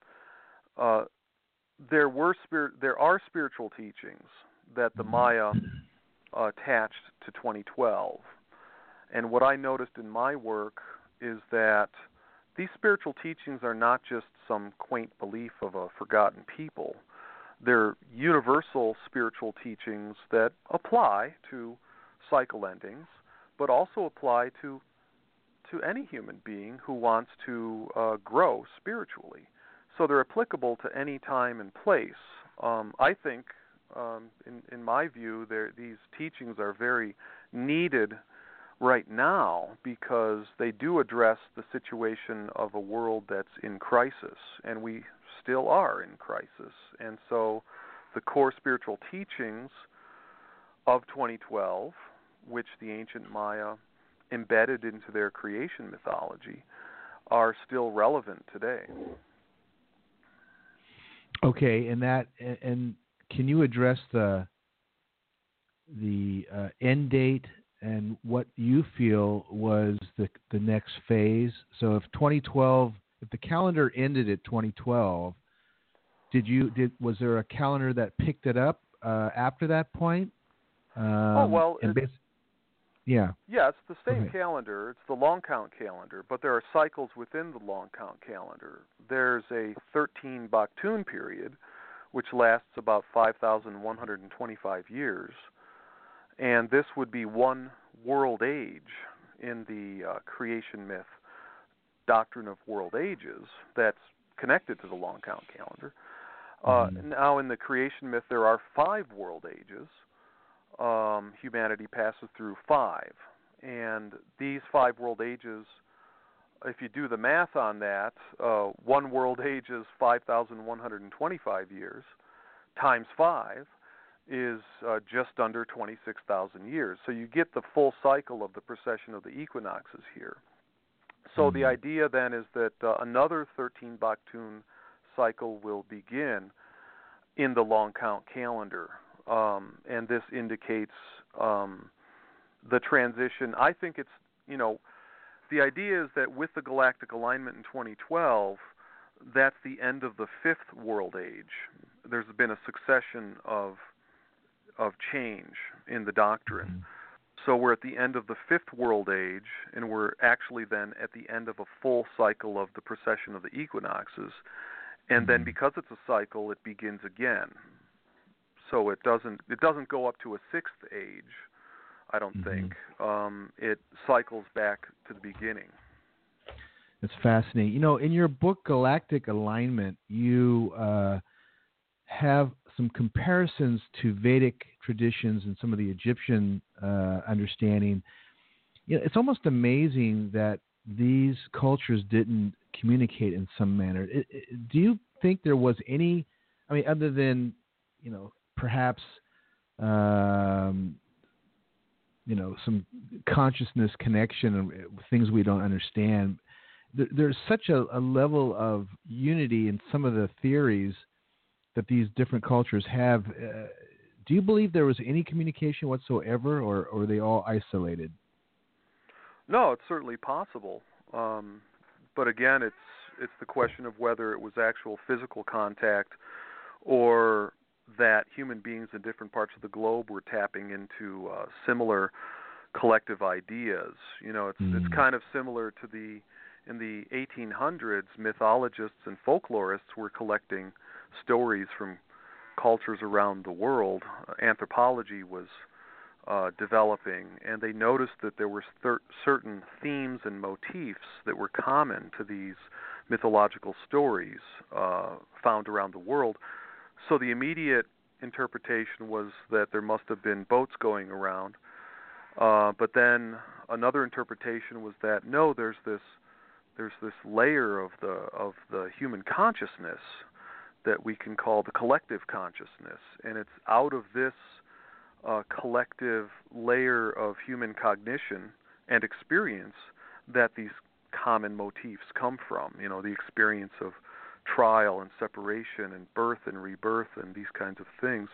there are spiritual teachings that the Maya attached to 2012. And what I noticed in my work is that these spiritual teachings are not just some quaint belief of a forgotten people. They're universal spiritual teachings that apply to cycle endings, but also apply to any human being who wants to grow spiritually. So they're applicable to any time and place. I think, in my view, these teachings are very needed right now because they do address the situation of a world that's in crisis, and we still are in crisis. And so the core spiritual teachings of 2012, which the ancient Maya embedded into their creation mythology, are still relevant today. Okay, and can you address the end date and what you feel was the next phase? So if the calendar ended at 2012, was there a calendar that picked it up after that point? Yeah, it's the same calendar. It's the long count calendar, but there are cycles within the long count calendar. There's a 13 Baktun period, which lasts about 5,125 years, and this would be one world age in the creation myth doctrine of world ages that's connected to the long count calendar. Now in the creation myth there are 5 world ages. Humanity passes through 5, and these 5 world ages, if you do the math on that, one world age is 5,125 years times 5 is just under 26,000 years. So you get the full cycle of the precession of the equinoxes here. So the idea then is that another 13 Baktun cycle will begin in the long count calendar. And this indicates the transition. I think it's, the idea is that with the galactic alignment in 2012, that's the end of the 5th world age. There's been a succession of change in the doctrine. So we're at the end of the 5th world age, and we're actually then at the end of a full cycle of the precession of the equinoxes. And then because it's a cycle, it begins again. So it doesn't go up to a 6th age, I don't think. It cycles back to the beginning. It's fascinating. In your book Galactic Alignment, you have some comparisons to Vedic traditions and some of the Egyptian understanding. It's almost amazing that these cultures didn't communicate in some manner. Do you think there was any, other than, perhaps, some consciousness connection and things we don't understand, there's such a level of unity in some of the theories that these different cultures have. Do you believe there was any communication whatsoever, or are they all isolated? No, it's certainly possible. But again, it's the question of whether it was actual physical contact or that human beings in different parts of the globe were tapping into similar collective ideas. It's kind of similar to in the 1800s, mythologists and folklorists were collecting stories from cultures around the world. Anthropology was developing, and they noticed that there were certain themes and motifs that were common to these mythological stories found around the world. So the immediate interpretation was that there must have been boats going around. But then another interpretation was that no, there's this layer of the human consciousness that we can call the collective consciousness, and it's out of this collective layer of human cognition and experience that these common motifs come from. The experience of trial and separation and birth and rebirth and these kinds of things.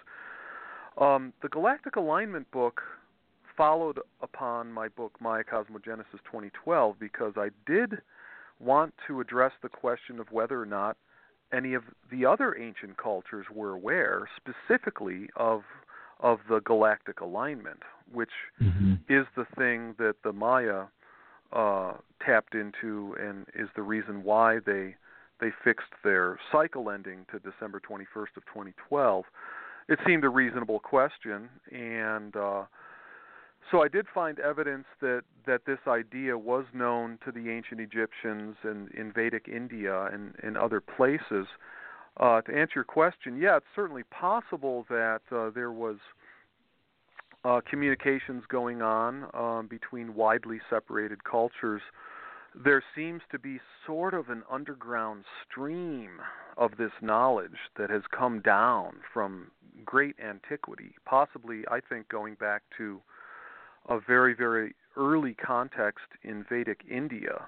The Galactic Alignment book followed upon my book Maya Cosmogenesis 2012 because I did want to address the question of whether or not any of the other ancient cultures were aware specifically of the galactic alignment, which is the thing that the Maya tapped into and is the reason why they fixed their cycle ending to December 21st of 2012. It seemed a reasonable question, and so I did find evidence that this idea was known to the ancient Egyptians and in Vedic India and in other places. To answer your question, yeah, it's certainly possible that there was communications going on between widely separated cultures, there seems to be sort of an underground stream of this knowledge that has come down from great antiquity, possibly, I think, going back to a very, very early context in Vedic India.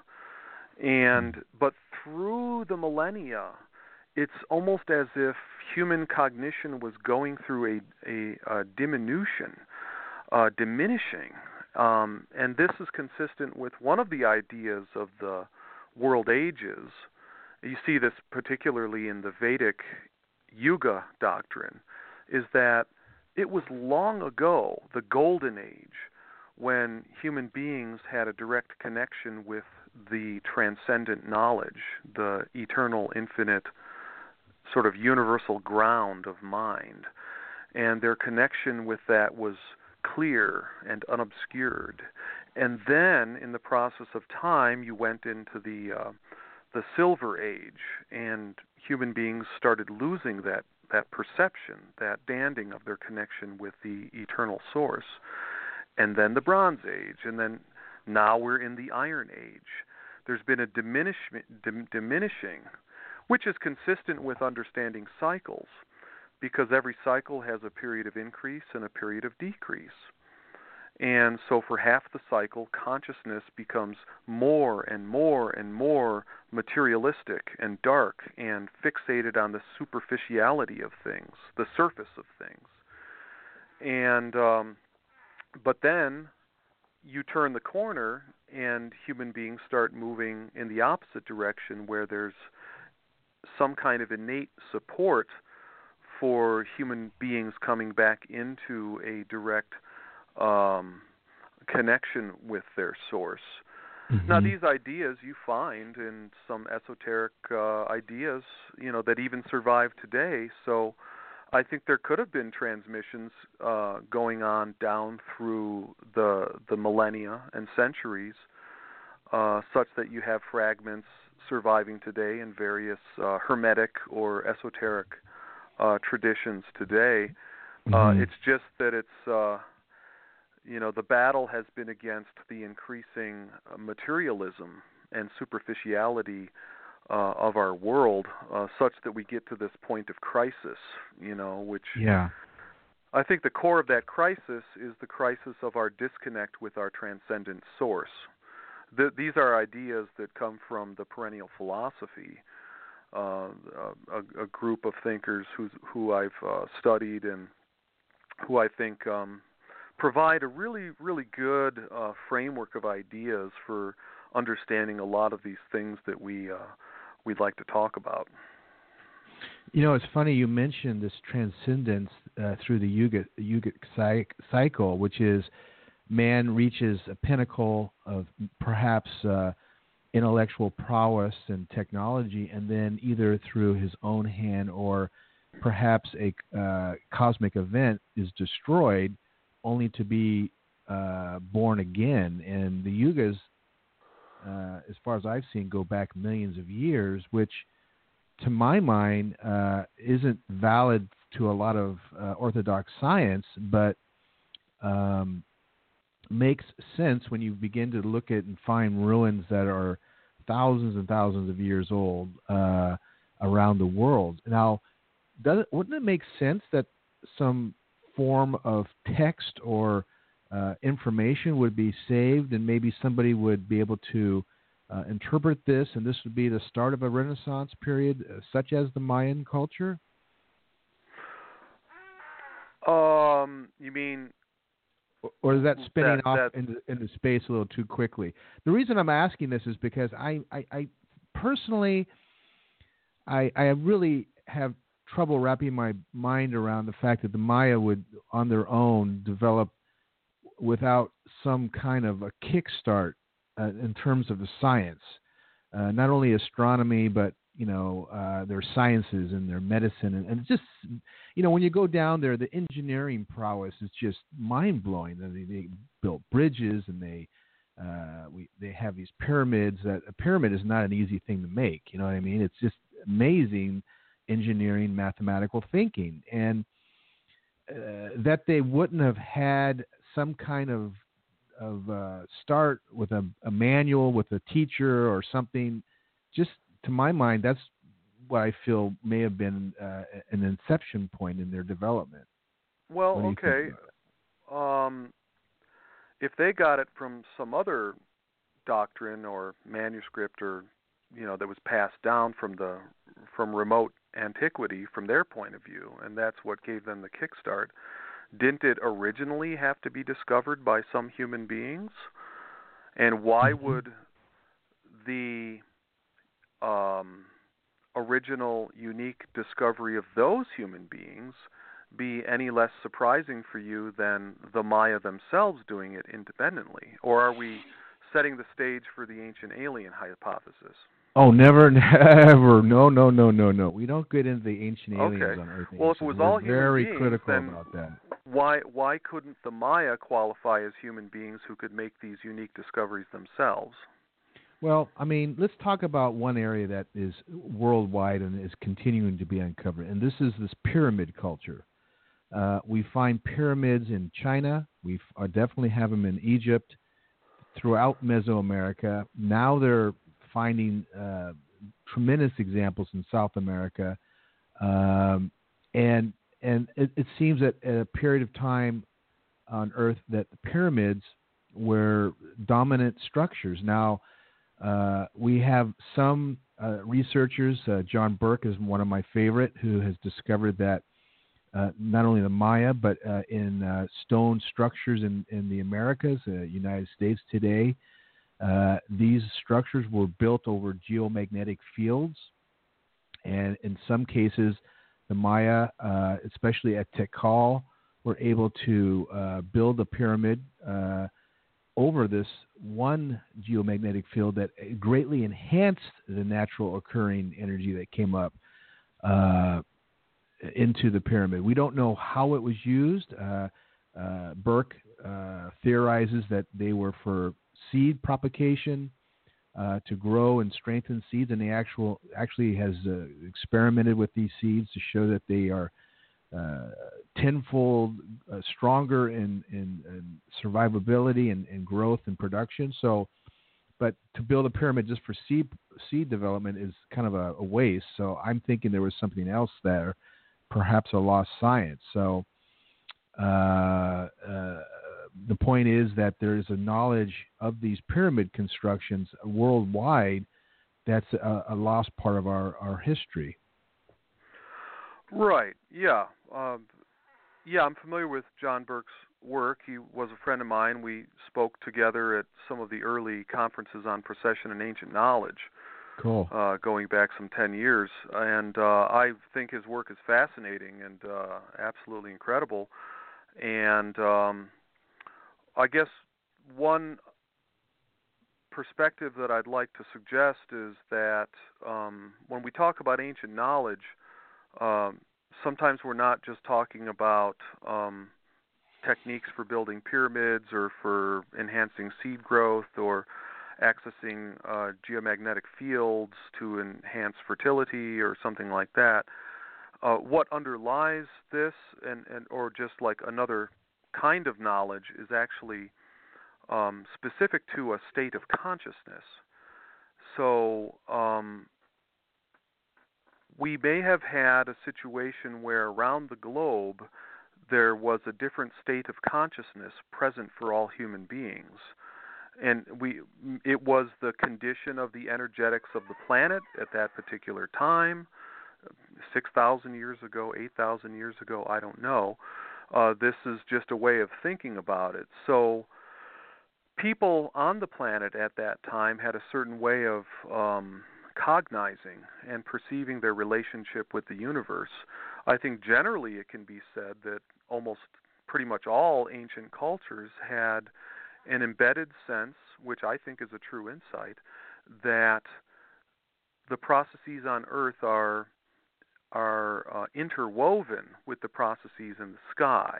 But through the millennia, it's almost as if human cognition was going through a diminution, diminishing. And this is consistent with one of the ideas of the world ages. You see this particularly in the Vedic Yuga doctrine, is that it was long ago, the golden age, when human beings had a direct connection with the transcendent knowledge, the eternal, infinite, sort of universal ground of mind. And their connection with that was clear and unobscured. And then, in the process of time, you went into the Silver Age, and human beings started losing that perception, that danding of their connection with the eternal source. And then the Bronze Age, and then now we're in the Iron Age. There's been a diminishing, which is consistent with understanding cycles, because every cycle has a period of increase and a period of decrease. And so for half the cycle, consciousness becomes more and more and more materialistic and dark and fixated on the superficiality of things, the surface of things. And but then you turn the corner and human beings start moving in the opposite direction, where there's some kind of innate support for human beings coming back into a direct connection with their source. Mm-hmm. Now, these ideas you find in some esoteric ideas, that even survive today. So I think there could have been transmissions going on down through the millennia and centuries, such that you have fragments surviving today in various hermetic or esoteric traditions today. Mm-hmm. It's just that it's, the battle has been against the increasing materialism and superficiality of our world, such that we get to this point of crisis, which I think the core of that crisis is the crisis of our disconnect with our transcendent source. These are ideas that come from the perennial philosophy, a group of thinkers who I've studied and who I think provide a really, really good framework of ideas for understanding a lot of these things that we'd like to talk about. It's funny you mentioned this transcendence through the yogic cycle, which is man reaches a pinnacle of perhaps intellectual prowess and technology, and then either through his own hand or perhaps a cosmic event is destroyed, only to be born again. And the yugas, as far as I've seen, go back millions of years, which to my mind isn't valid to a lot of orthodox science, but makes sense when you begin to look at and find ruins that are thousands and thousands of years old around the world. Now, wouldn't it make sense that some form of text or information would be saved, and maybe somebody would be able to interpret this, and this would be the start of a Renaissance period, such as the Mayan culture? You mean... Or is that spinning off into space a little too quickly? The reason I'm asking this is because I personally, I really have trouble wrapping my mind around the fact that the Maya would, on their own, develop without some kind of a kickstart in terms of the science, not only astronomy, but their sciences and their medicine, and just when you go down there, the engineering prowess is just mind blowing. They built bridges, and they have these pyramids. That a pyramid is not an easy thing to make. You know what I mean? It's just amazing engineering, mathematical thinking, and that they wouldn't have had some kind of start with a manual with a teacher or something. Just to my mind, that's what I feel may have been an inception point in their development. Well, okay. If they got it from some other doctrine or manuscript, or that was passed down from remote antiquity from their point of view, and that's what gave them the kickstart, didn't it originally have to be discovered by some human beings? And why would the original unique discovery of those human beings be any less surprising for you than the Maya themselves doing it independently? Or are we setting the stage for the ancient alien hypothesis? Oh, never. No. We don't get into the ancient aliens on Earth. Well, if it was all human very beings, critical then about that. Why couldn't the Maya qualify as human beings who could make these unique discoveries themselves? Well, I mean, let's talk about one area that is worldwide and is continuing to be uncovered, and this is this pyramid culture. We find pyramids in China. We definitely have them in Egypt, throughout Mesoamerica. Now they're finding tremendous examples in South America, and it seems that at a period of time on Earth that the pyramids were dominant structures. Now we have some researchers. John Burke is one of my favorite, who has discovered that not only the Maya, but in stone structures in the Americas, United States today, these structures were built over geomagnetic fields, and in some cases, the Maya, especially at Tikal, were able to build a pyramid over this one geomagnetic field that greatly enhanced the natural occurring energy that came up into the pyramid. We don't know how it was used. Burke theorizes that they were for seed propagation, to grow and strengthen seeds, and he actually has experimented with these seeds to show that they are tenfold stronger in survivability and growth and production. So, but to build a pyramid just for seed development is kind of a waste. So I'm thinking there was something else there, perhaps a lost science. So the point is that there is a knowledge of these pyramid constructions worldwide that's a lost part of our history. Right. Yeah. I'm familiar with John Burke's work. He was a friend of mine. We spoke together at some of the early conferences on precession and ancient knowledge. Cool. Going back some 10 years. And I think his work is fascinating and absolutely incredible. And I guess one perspective that I'd like to suggest is that when we talk about ancient knowledge, sometimes we're not just talking about techniques for building pyramids or for enhancing seed growth or accessing geomagnetic fields to enhance fertility or something like that. What underlies this, and or just like another kind of knowledge, is actually specific to a state of consciousness. So we may have had a situation where around the globe there was a different state of consciousness present for all human beings. And it was the condition of the energetics of the planet at that particular time, 6,000 years ago, 8,000 years ago, I don't know. This is just a way of thinking about it. So people on the planet at that time had a certain way of cognizing and perceiving their relationship with the universe. I think generally it can be said that almost pretty much all ancient cultures had an embedded sense, which I think is a true insight, that the processes on Earth are interwoven with the processes in the sky.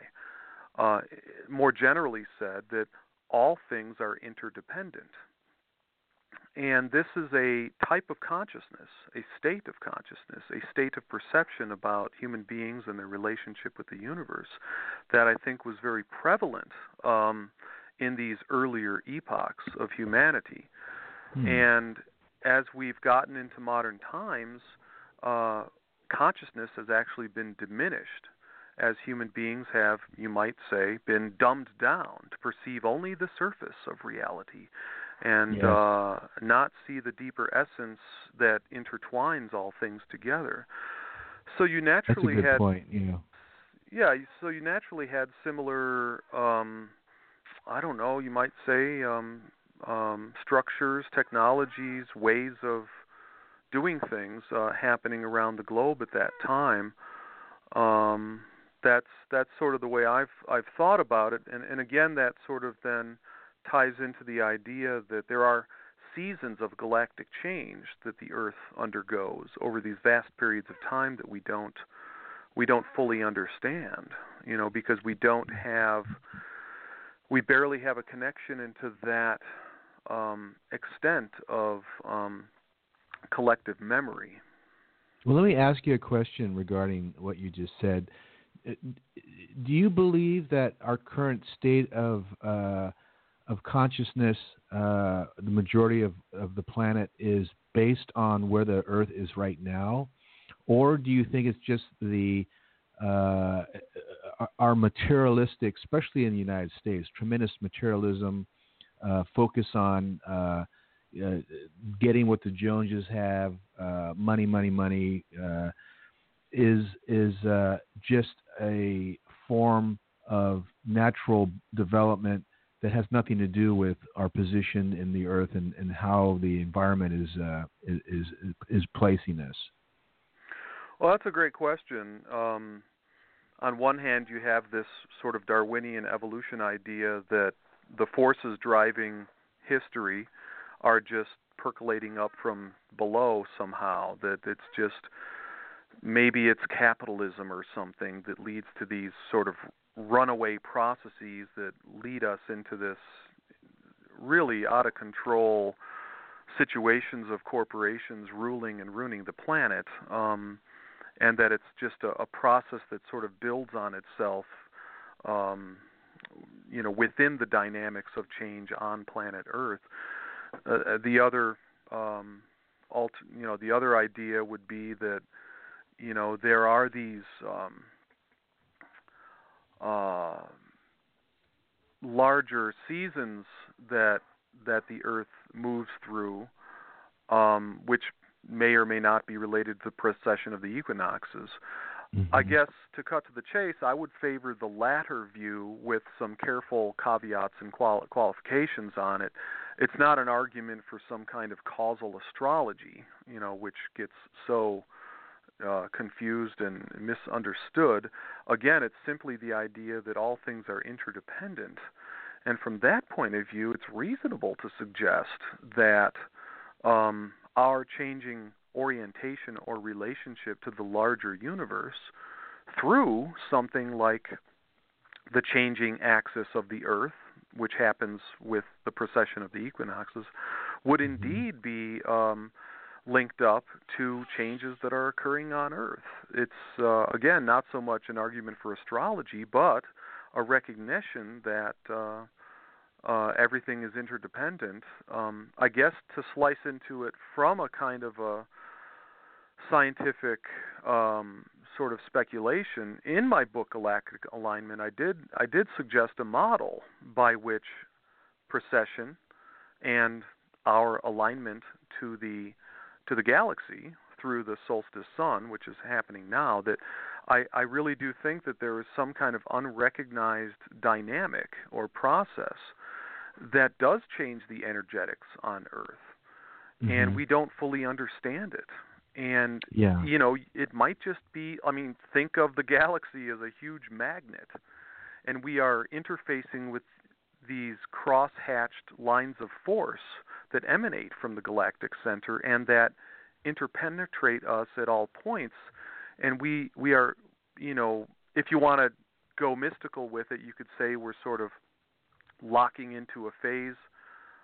More generally said, that all things are interdependent. And this is a type of consciousness, a state of consciousness, a state of perception about human beings and their relationship with the universe that I think was very prevalent in these earlier epochs of humanity. And as we've gotten into modern times, consciousness has actually been diminished as human beings have, you might say, been dumbed down to perceive only the surface of reality and not see the deeper essence that intertwines all things together. So you naturally That's a good point. Yeah, so you naturally had similar, I don't know, you might say, structures, technologies, ways of doing things happening around the globe at that time. That's sort of the way I've thought about it, and again, that sort of then ties into the idea that there are seasons of galactic change that the Earth undergoes over these vast periods of time that we don't fully understand, because we barely have a connection into that extent of collective memory. Well, let me ask you a question regarding what you just said. Do you believe that our current state of consciousness, the majority of the planet, is based on where the Earth is right now, or do you think it's just our materialistic, especially in the United States, tremendous materialism, focus on getting what the Joneses have, money, is just a form of natural development that has nothing to do with our position in the Earth and how the environment is placing us? Well, that's a great question. On one hand, you have this sort of Darwinian evolution idea that the forces driving history are just percolating up from below somehow, that it's just, maybe it's capitalism or something that leads to these sort of runaway processes that lead us into this really out of control situations of corporations ruling and ruining the planet, and that it's just a process that sort of builds on itself, within the dynamics of change on planet Earth. The other idea would be that there are these larger seasons that the Earth moves through, which may or may not be related to the precession of the equinoxes. Mm-hmm. I guess, to cut to the chase, I would favor the latter view with some careful caveats and qualifications on it. It's not an argument for some kind of causal astrology, which gets so confused and misunderstood. Again, it's simply the idea that all things are interdependent. And from that point of view, it's reasonable to suggest that our changing orientation or relationship to the larger universe through something like the changing axis of the Earth, which happens with the precession of the equinoxes, would indeed be linked up to changes that are occurring on Earth. It's, again, not so much an argument for astrology, but a recognition that everything is interdependent. I guess to slice into it from a kind of a scientific sort of speculation, in my book Galactic Alignment, I did suggest a model by which precession and our alignment to the galaxy through the solstice sun, which is happening now, that I really do think that there is some kind of unrecognized dynamic or process that does change the energetics on Earth, and we don't fully understand it. And, it might just be, think of the galaxy as a huge magnet, and we are interfacing with these cross-hatched lines of force that emanate from the galactic center and that interpenetrate us at all points. And we are, if you want to go mystical with it, you could say we're sort of locking into a phase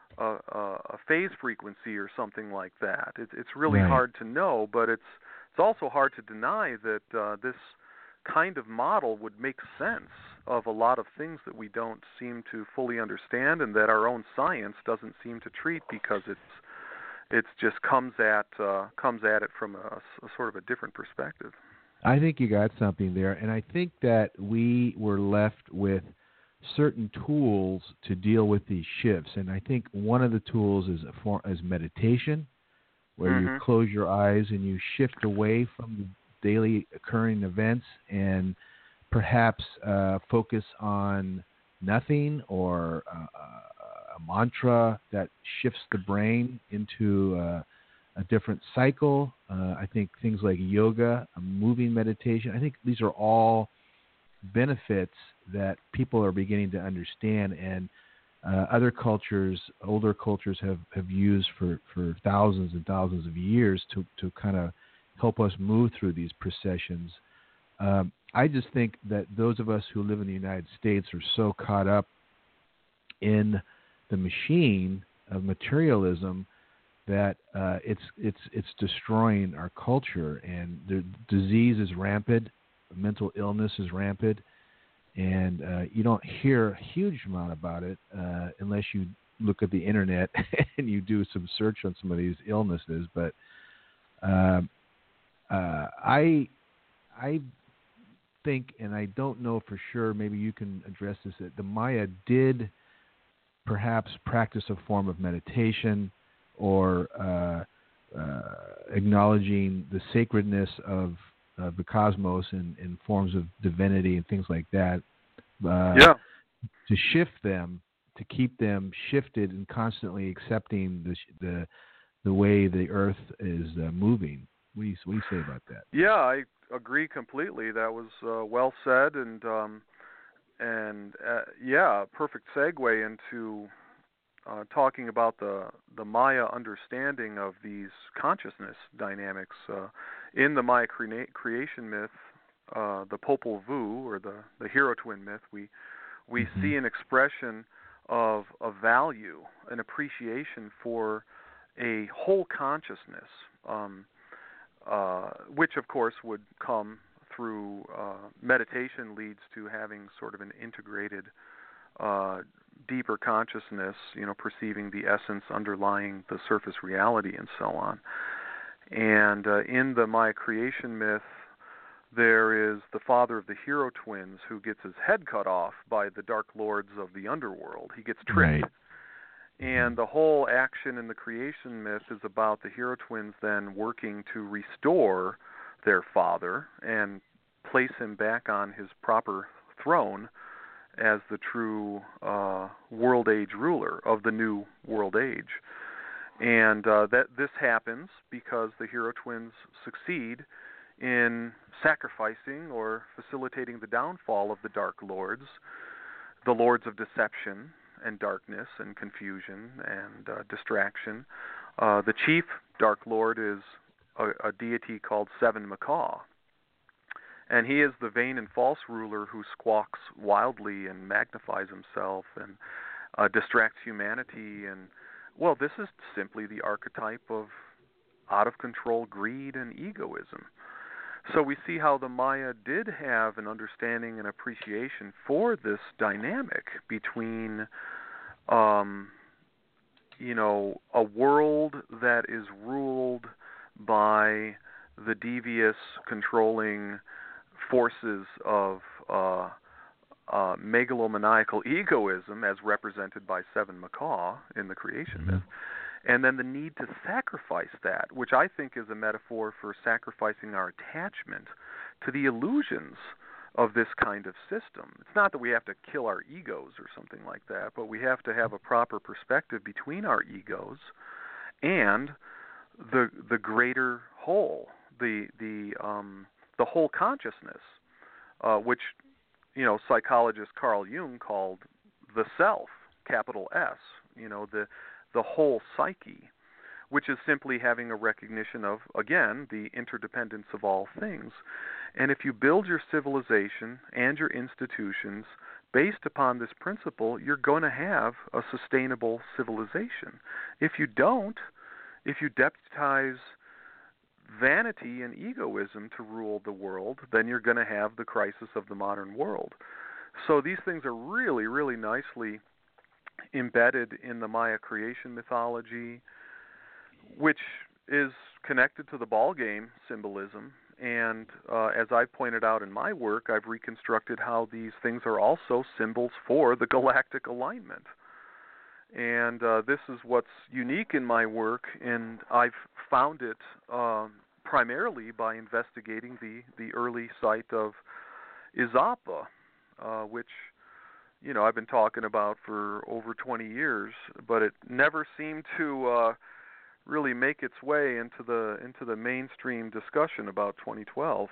a phase frequency or something like that. It's really Right. hard to know, but it's also hard to deny that this kind of model would make sense of a lot of things that we don't seem to fully understand, and that our own science doesn't seem to treat, because it's just comes at it from a sort of a different perspective. I think you got something there, and I think that we were left with certain tools to deal with these shifts, and I think one of the tools is meditation, where you close your eyes and you shift away from the daily occurring events and perhaps focus on nothing, or a mantra that shifts the brain into a different cycle. I think things like yoga, moving meditation, I think these are all benefits that people are beginning to understand, and other cultures, older cultures, have used for thousands and thousands of years to kind of help us move through these processions. I just think that those of us who live in the United States are so caught up in the machine of materialism that it's destroying our culture, and the disease is rampant, mental illness is rampant, and you don't hear a huge amount about it unless you look at the internet and you do some search on some of these illnesses. But I think, and I don't know for sure, maybe you can address this, that the Maya did perhaps practice a form of meditation, or acknowledging the sacredness of the cosmos in forms of divinity and things like that, to shift them, to keep them shifted and constantly accepting the way the earth is moving. What do you say about that? Yeah, I agree completely. That was well said, and perfect segue into talking about the Maya understanding of these consciousness dynamics. In the Maya creation myth, the Popol Vuh, or the hero twin myth, we see an expression of a value, an appreciation for a whole consciousness, which of course would come through meditation, leads to having sort of an integrated deeper consciousness, perceiving the essence underlying the surface reality and so on. And in the Maya creation myth, there is the father of the hero twins who gets his head cut off by the dark lords of the underworld. He gets tricked. Right. And the whole action in the creation myth is about the hero twins then working to restore their father and place him back on his proper throne as the true world age ruler of the new world age. And that this happens because the hero twins succeed in sacrificing or facilitating the downfall of the dark lords, the lords of deception and darkness and confusion and distraction. The chief dark lord is a deity called Seven Macaw. And he is the vain and false ruler who squawks wildly and magnifies himself and distracts humanity. And, well, this is simply the archetype of out-of-control greed and egoism. So we see how the Maya did have an understanding and appreciation for this dynamic between, a world that is ruled by the devious, controlling forces of megalomaniacal egoism, as represented by Seven Macaw in the creation myth, and then the need to sacrifice that, which I think is a metaphor for sacrificing our attachment to the illusions of this kind of system. It's not that we have to kill our egos or something like that, but we have to have a proper perspective between our egos and the greater whole, the whole consciousness, which psychologist Carl Jung called the self, capital S, the whole psyche, which is simply having a recognition of, again, the interdependence of all things. And if you build your civilization and your institutions based upon this principle, you're going to have a sustainable civilization. If you don't, if you deputize vanity and egoism to rule the world, then you're going to have the crisis of the modern world. So these things are really, really nicely embedded in the Maya creation mythology, which is connected to the ball game symbolism. And as I pointed out in my work, I've reconstructed how these things are also symbols for the galactic alignment. And this is what's unique in my work, and I've found it primarily by investigating the early site of Izapa, which, you know, I've been talking about for over 20 years, but it never seemed to really make its way into the mainstream discussion about 2012.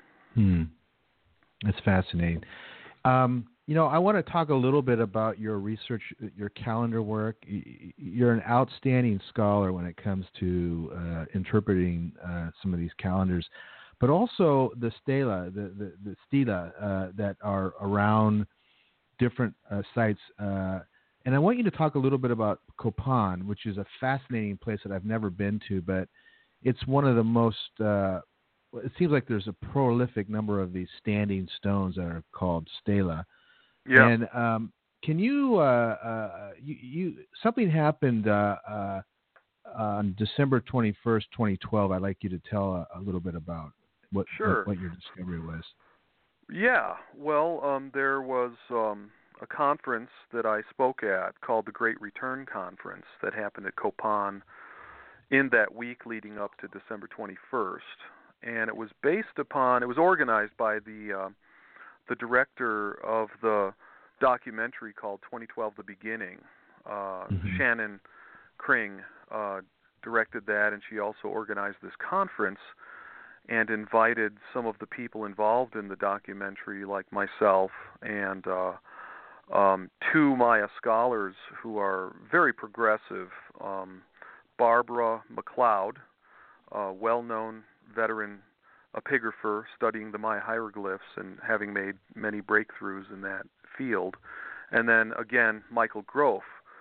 That's fascinating. You know, I want to talk a little bit about your research, your calendar work. You're an outstanding scholar when it comes to interpreting some of these calendars, but also the stela, the stela that are around different sites. And I want you to talk a little bit about Copan, which is a fascinating place that I've never been to, but it's one of the most, it seems like there's a prolific number of these standing stones that are called stela. Yeah. And can you, something happened on December 21st, 2012. I'd like you to tell a little bit about what your discovery was. Yeah. Well, there was a conference that I spoke at called the Great Return Conference that happened at Copan in that week leading up to December 21st. And it was organized by the director of the documentary called 2012 The Beginning. Shannon Kring directed that, and she also organized this conference and invited some of the people involved in the documentary, like myself and two Maya scholars who are very progressive. Barbara McLeod, a well-known veteran epigrapher studying the Maya hieroglyphs and having made many breakthroughs in that field, and then again Michael Grof,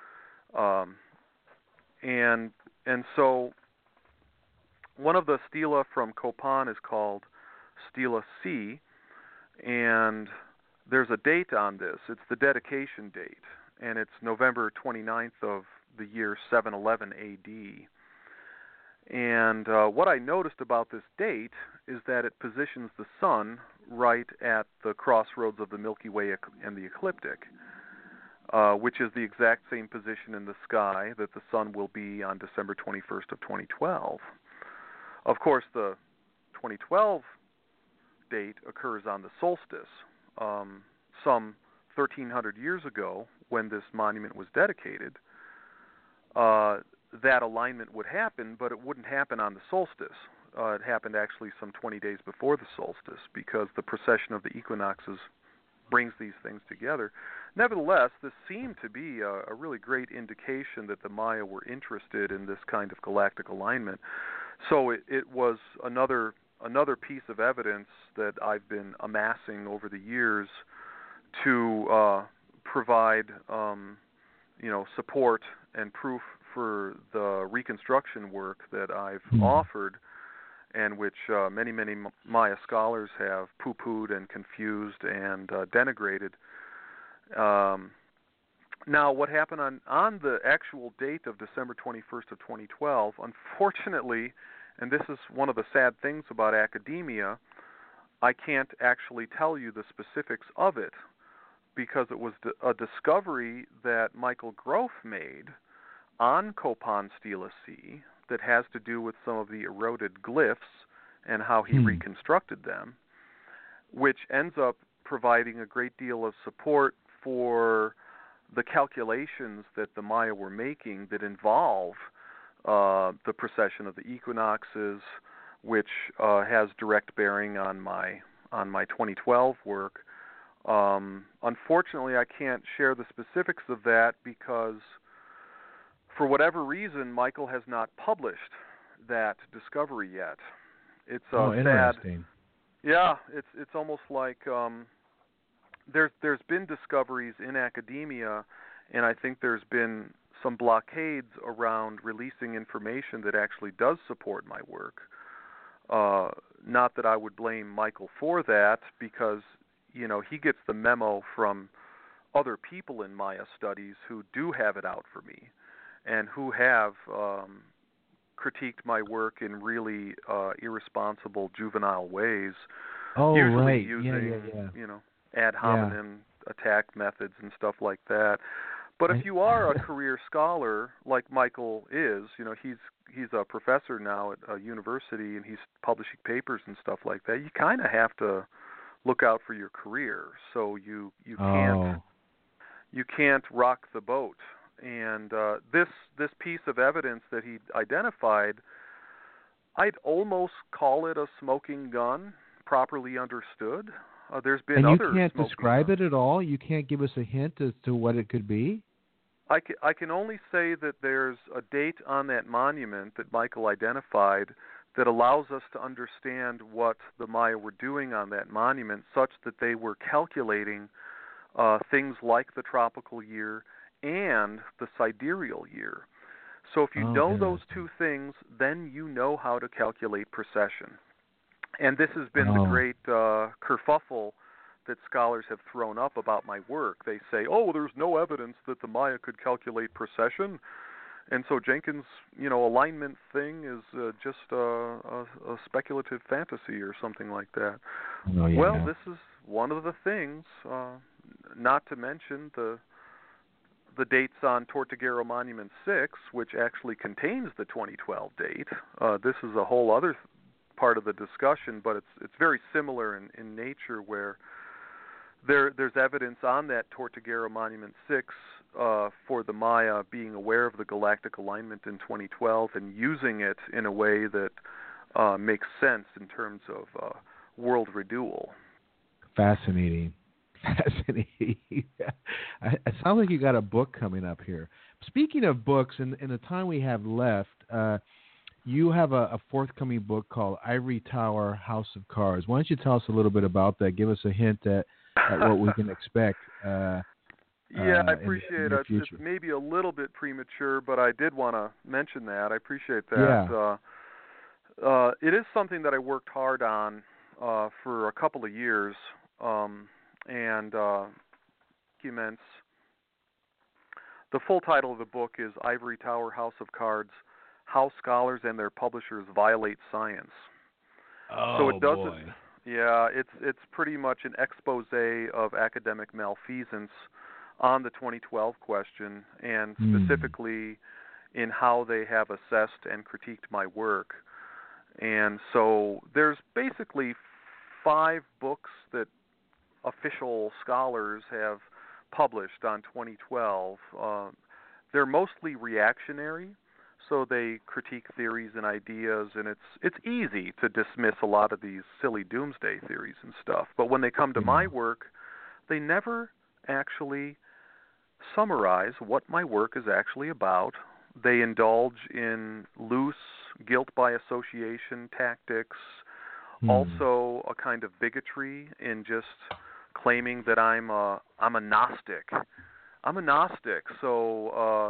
and so one of the stela from Copan is called Stela C, and there's a date on this. It's the dedication date, and it's November 29th of the year 711 A.D. And what I noticed about this date is that it positions the sun right at the crossroads of the Milky Way and the ecliptic, which is the exact same position in the sky that the sun will be on December 21st of 2012. Of course, the 2012 date occurs on the solstice. Some 1,300 years ago, when this monument was dedicated, that alignment would happen, but it wouldn't happen on the solstice. It happened actually some 20 days before the solstice, because the precession of the equinoxes brings these things together. Nevertheless, this seemed to be a really great indication that the Maya were interested in this kind of galactic alignment. So it was another piece of evidence that I've been amassing over the years to provide support and proof for the reconstruction work that I've offered, and which many Maya scholars have poo-pooed and confused and denigrated. Now, what happened on the actual date of December 21st of 2012, unfortunately, and this is one of the sad things about academia, I can't actually tell you the specifics of it, because it was a discovery that Michael Grof made on Copan Stela C that has to do with some of the eroded glyphs and how he reconstructed them, which ends up providing a great deal of support for the calculations that the Maya were making that involve the precession of the equinoxes, which has direct bearing on my 2012 work. Unfortunately, I can't share the specifics of that because, for whatever reason, Michael has not published that discovery yet. It's sad. Interesting. Yeah, it's almost like there's been discoveries in academia, and I think there's been some blockades around releasing information that actually does support my work. Not that I would blame Michael for that, because he gets the memo from other people in Maya studies who do have it out for me, and who have critiqued my work in really irresponsible, juvenile ways. Oh, usually right. using ad hominem attack methods and stuff like that. But if you are a career scholar like Michael is, he's a professor now at a university and he's publishing papers and stuff like that, you kind of have to look out for your career. So you can't rock the boat. And this piece of evidence that he identified, I'd almost call it a smoking gun, properly understood. There's been and other. You can't describe it at all? You can't give us a hint as to what it could be? I can only say that there's a date on that monument that Michael identified that allows us to understand what the Maya were doing on that monument, such that they were calculating things like the tropical year and the sidereal year. So if you know those two things, then you know how to calculate precession. And this has been the great kerfuffle that scholars have thrown up about my work. They say, there's no evidence that the Maya could calculate precession, and so Jenkins' alignment thing is just a speculative fantasy or something like that. Oh, yeah. Well, this is one of the things, not to mention the dates on Tortuguero Monument 6, which actually contains the 2012 date. This is a whole other part of the discussion, but it's very similar in nature, where there's evidence on that Tortuguero Monument 6 for the Maya being aware of the galactic alignment in 2012 and using it in a way that makes sense in terms of world renewal. Fascinating. It sounds like you got a book coming up here. Speaking of books, in the time we have left, you have a forthcoming book called Ivory Tower, House of Cards. Why don't you tell us a little bit about that? Give us a hint at what we can expect. I appreciate it. It's maybe a little bit premature, but I did want to mention that. I appreciate that. Yeah. It is something that I worked hard on for a couple of years, and documents. The full title of the book is Ivory Tower, House of Cards: How Scholars and Their Publishers Violate Science. So it doesn't. Boy. Yeah, it's pretty much an expose of academic malfeasance on the 2012 question, and specifically in how they have assessed and critiqued my work. And so there's basically 5 books that official scholars have published on 2012. They're mostly reactionary, so they critique theories and ideas, and it's easy to dismiss a lot of these silly doomsday theories and stuff. But when they come to my work, they never actually summarize what my work is actually about. They indulge in loose guilt by association tactics, also a kind of bigotry in just claiming that I'm a Gnostic. I'm a Gnostic, so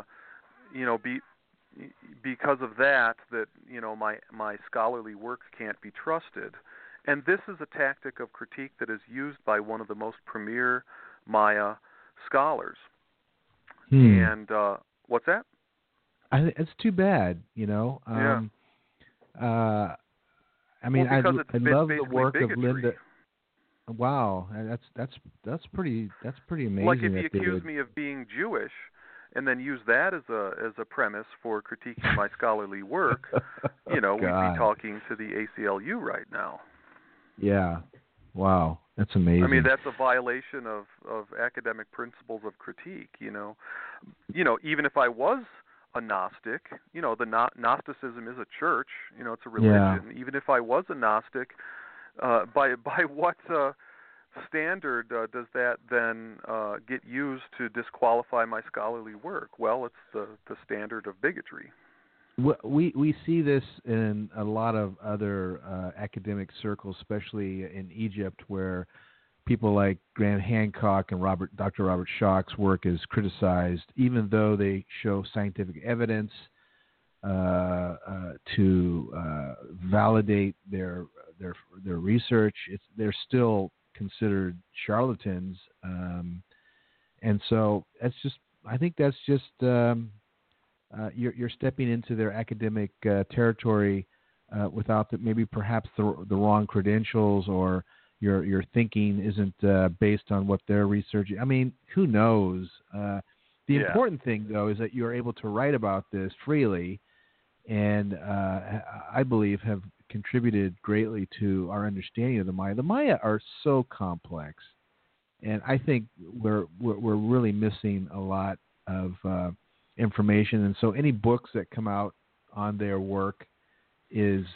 because of that, my scholarly work can't be trusted. And this is a tactic of critique that is used by one of the most premier Maya scholars. And what's that? It's too bad, Yeah. I mean, I love the work bigotry. of Linda. Wow, that's pretty amazing. Like if you accuse me of being Jewish, and then use that as a premise for critiquing my scholarly work, we'd be talking to the ACLU right now. Yeah. Wow, that's amazing. I mean, that's a violation of academic principles of critique. Even if I was a Gnostic, Gnosticism is a church. It's a religion. Yeah. Even if I was a Gnostic, by what standard does that then get used to disqualify my scholarly work? Well, it's the standard of bigotry. We see this in a lot of other academic circles, especially in Egypt, where people like Graham Hancock and Dr. Robert Schoch's work is criticized, even though they show scientific evidence to validate their research. They're still considered charlatans, and so I think that's just you're stepping into their academic territory without maybe perhaps the wrong credentials, or your thinking isn't based on what they're researching. I mean, who knows? The important thing, though, is that you're able to write about this freely, and I believe have contributed greatly to our understanding of the Maya. The Maya are so complex, and I think we're really missing a lot of information. And so, any books that come out on their work is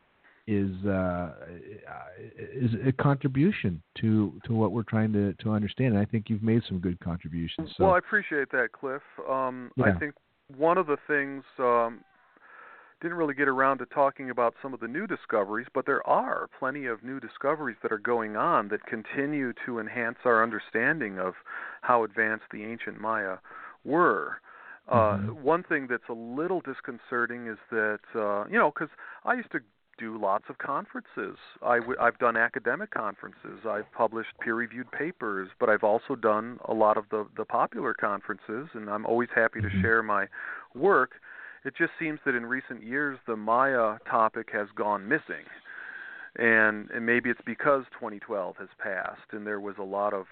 a contribution to what we're trying to understand. And I think you've made some good contributions. So. Well, I appreciate that, Cliff. I think one of the things didn't really get around to talking about some of the new discoveries, but there are plenty of new discoveries that are going on that continue to enhance our understanding of how advanced the ancient Maya were. One thing that's a little disconcerting is that, because I used to do lots of conferences. I've done academic conferences. I've published peer-reviewed papers, but I've also done a lot of the popular conferences, and I'm always happy to share my work. It just seems that in recent years the Maya topic has gone missing. And maybe it's because 2012 has passed and there was a lot of,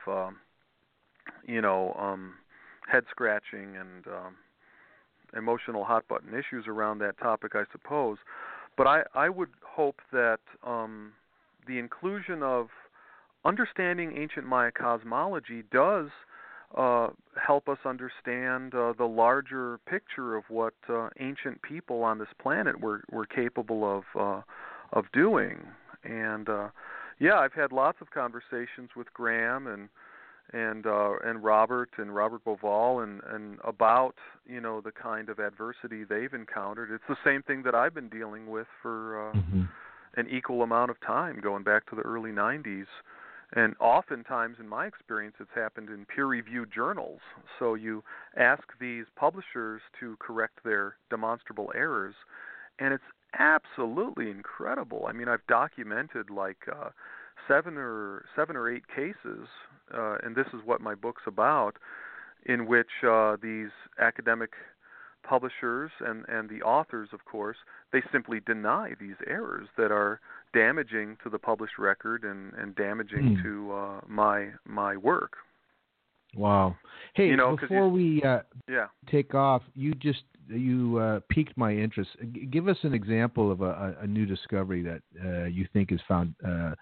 head-scratching and emotional hot-button issues around that topic, I suppose. But I would hope that the inclusion of understanding ancient Maya cosmology does help us understand the larger picture of what ancient people on this planet were capable of doing. And I've had lots of conversations with Graham and Robert Bauval and about the kind of adversity they've encountered. It's the same thing that I've been dealing with for an equal amount of time, going back to the early 90s. And oftentimes, in my experience, it's happened in peer-reviewed journals. So you ask these publishers to correct their demonstrable errors, and it's absolutely incredible. I mean, I've documented like 7 or 8 cases, and this is what my book's about, in which these academic publishers and the authors, of course, they simply deny these errors that are damaging to the published record and damaging to my work. Wow. Hey, before we take off, you piqued my interest. Give us an example of a new discovery that you think is found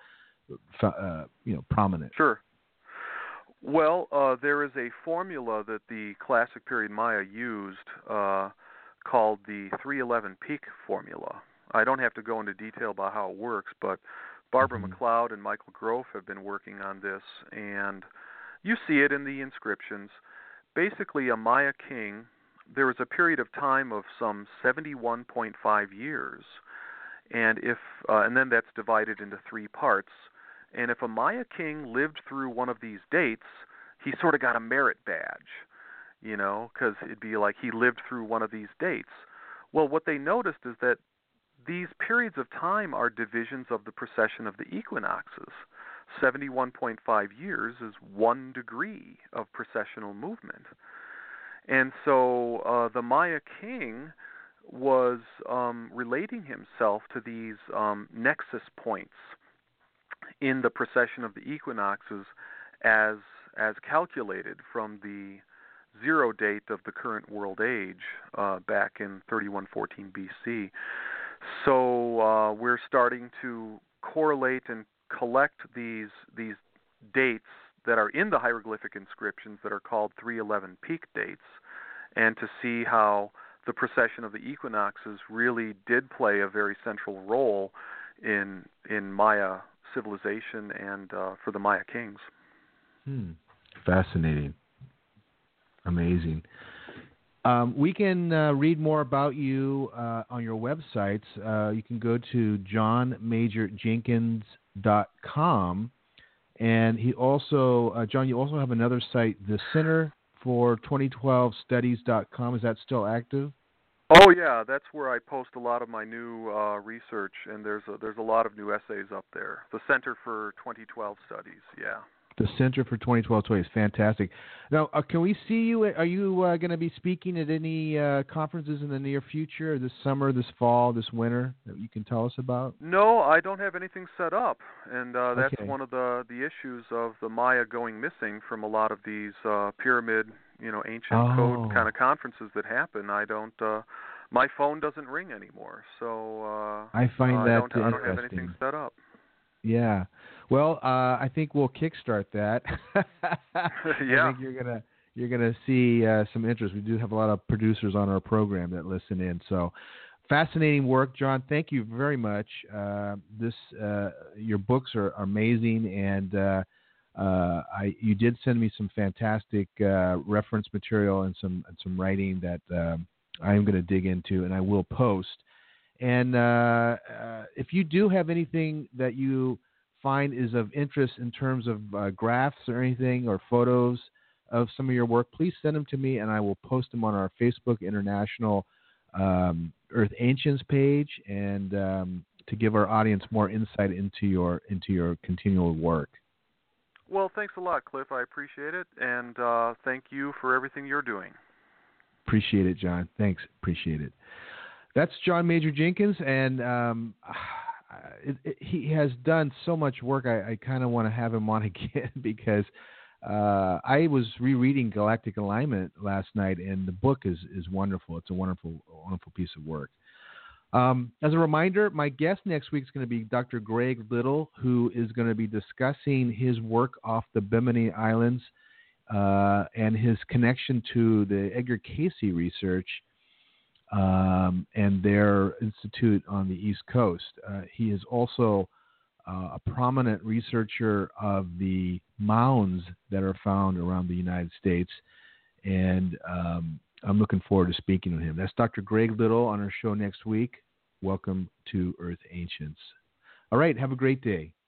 prominent. Sure. Well, there is a formula that the Classic Period Maya used called the 311 peak formula. I don't have to go into detail about how it works, but Barbara McLeod and Michael Grof have been working on this, and you see it in the inscriptions. Basically, a Maya king, there was a period of time of some 71.5 years, and then that's divided into 3 parts. And if a Maya king lived through one of these dates, he sort of got a merit badge, because it'd be like he lived through one of these dates. Well, what they noticed is that these periods of time are divisions of the precession of the equinoxes. 71.5 years is 1 degree of precessional movement. And so the Maya king was relating himself to these nexus points in the precession of the equinoxes as calculated from the 0 date of the current world age back in 3114 BC. So we're starting to correlate and collect these dates that are in the hieroglyphic inscriptions that are called 311 peak dates, and to see how the precession of the equinoxes really did play a very central role in Maya civilization and for the Maya kings. Fascinating. Amazing. We can read more about you on your websites. You can go to johnmajorjenkins.com, And he also, John, you also have another site, the Center for 2012studies.com. Is that still active? Oh yeah, that's where I post a lot of my new research, and there's a lot of new essays up there. The Center for 2012 Studies, yeah. The Center for 2012 Studies, fantastic. Now, can we see you? Are you going to be speaking at any conferences in the near future, this summer, this fall, this winter, that you can tell us about? No, I don't have anything set up, and that's Okay. one of the issues of the Maya going missing from a lot of these pyramid, ancient code kind of conferences that happen. I don't. My phone doesn't ring anymore, so I find that I don't have interesting. anything set up. Yeah. Well, I think we'll kickstart that. Yeah. I think you're gonna see some interest. We do have a lot of producers on our program that listen in. So, fascinating work, John. Thank you very much. Your books are amazing, and you did send me some fantastic reference material and some writing that I am going to dig into, and I will post. And if you do have anything that you find is of interest in terms of graphs or anything or photos of some of your work, please send them to me, and I will post them on our Facebook International Earth Ancients page, and to give our audience more insight into your continual work. Well, thanks a lot, Cliff. I appreciate it, and thank you for everything you're doing. Appreciate it, John. Thanks. Appreciate it. That's John Major Jenkins, and he has done so much work. I kind of want to have him on again because I was rereading Galactic Alignment last night, and the book is wonderful. It's a wonderful piece of work. As a reminder, my guest next week is going to be Dr. Greg Little, who is going to be discussing his work off the Bimini Islands and his connection to the Edgar Cayce research and their institute on the East Coast. He is also a prominent researcher of the mounds that are found around the United States, and I'm looking forward to speaking with him. That's Dr. Greg Little on our show next week. Welcome to Earth Ancients. All right, have a great day.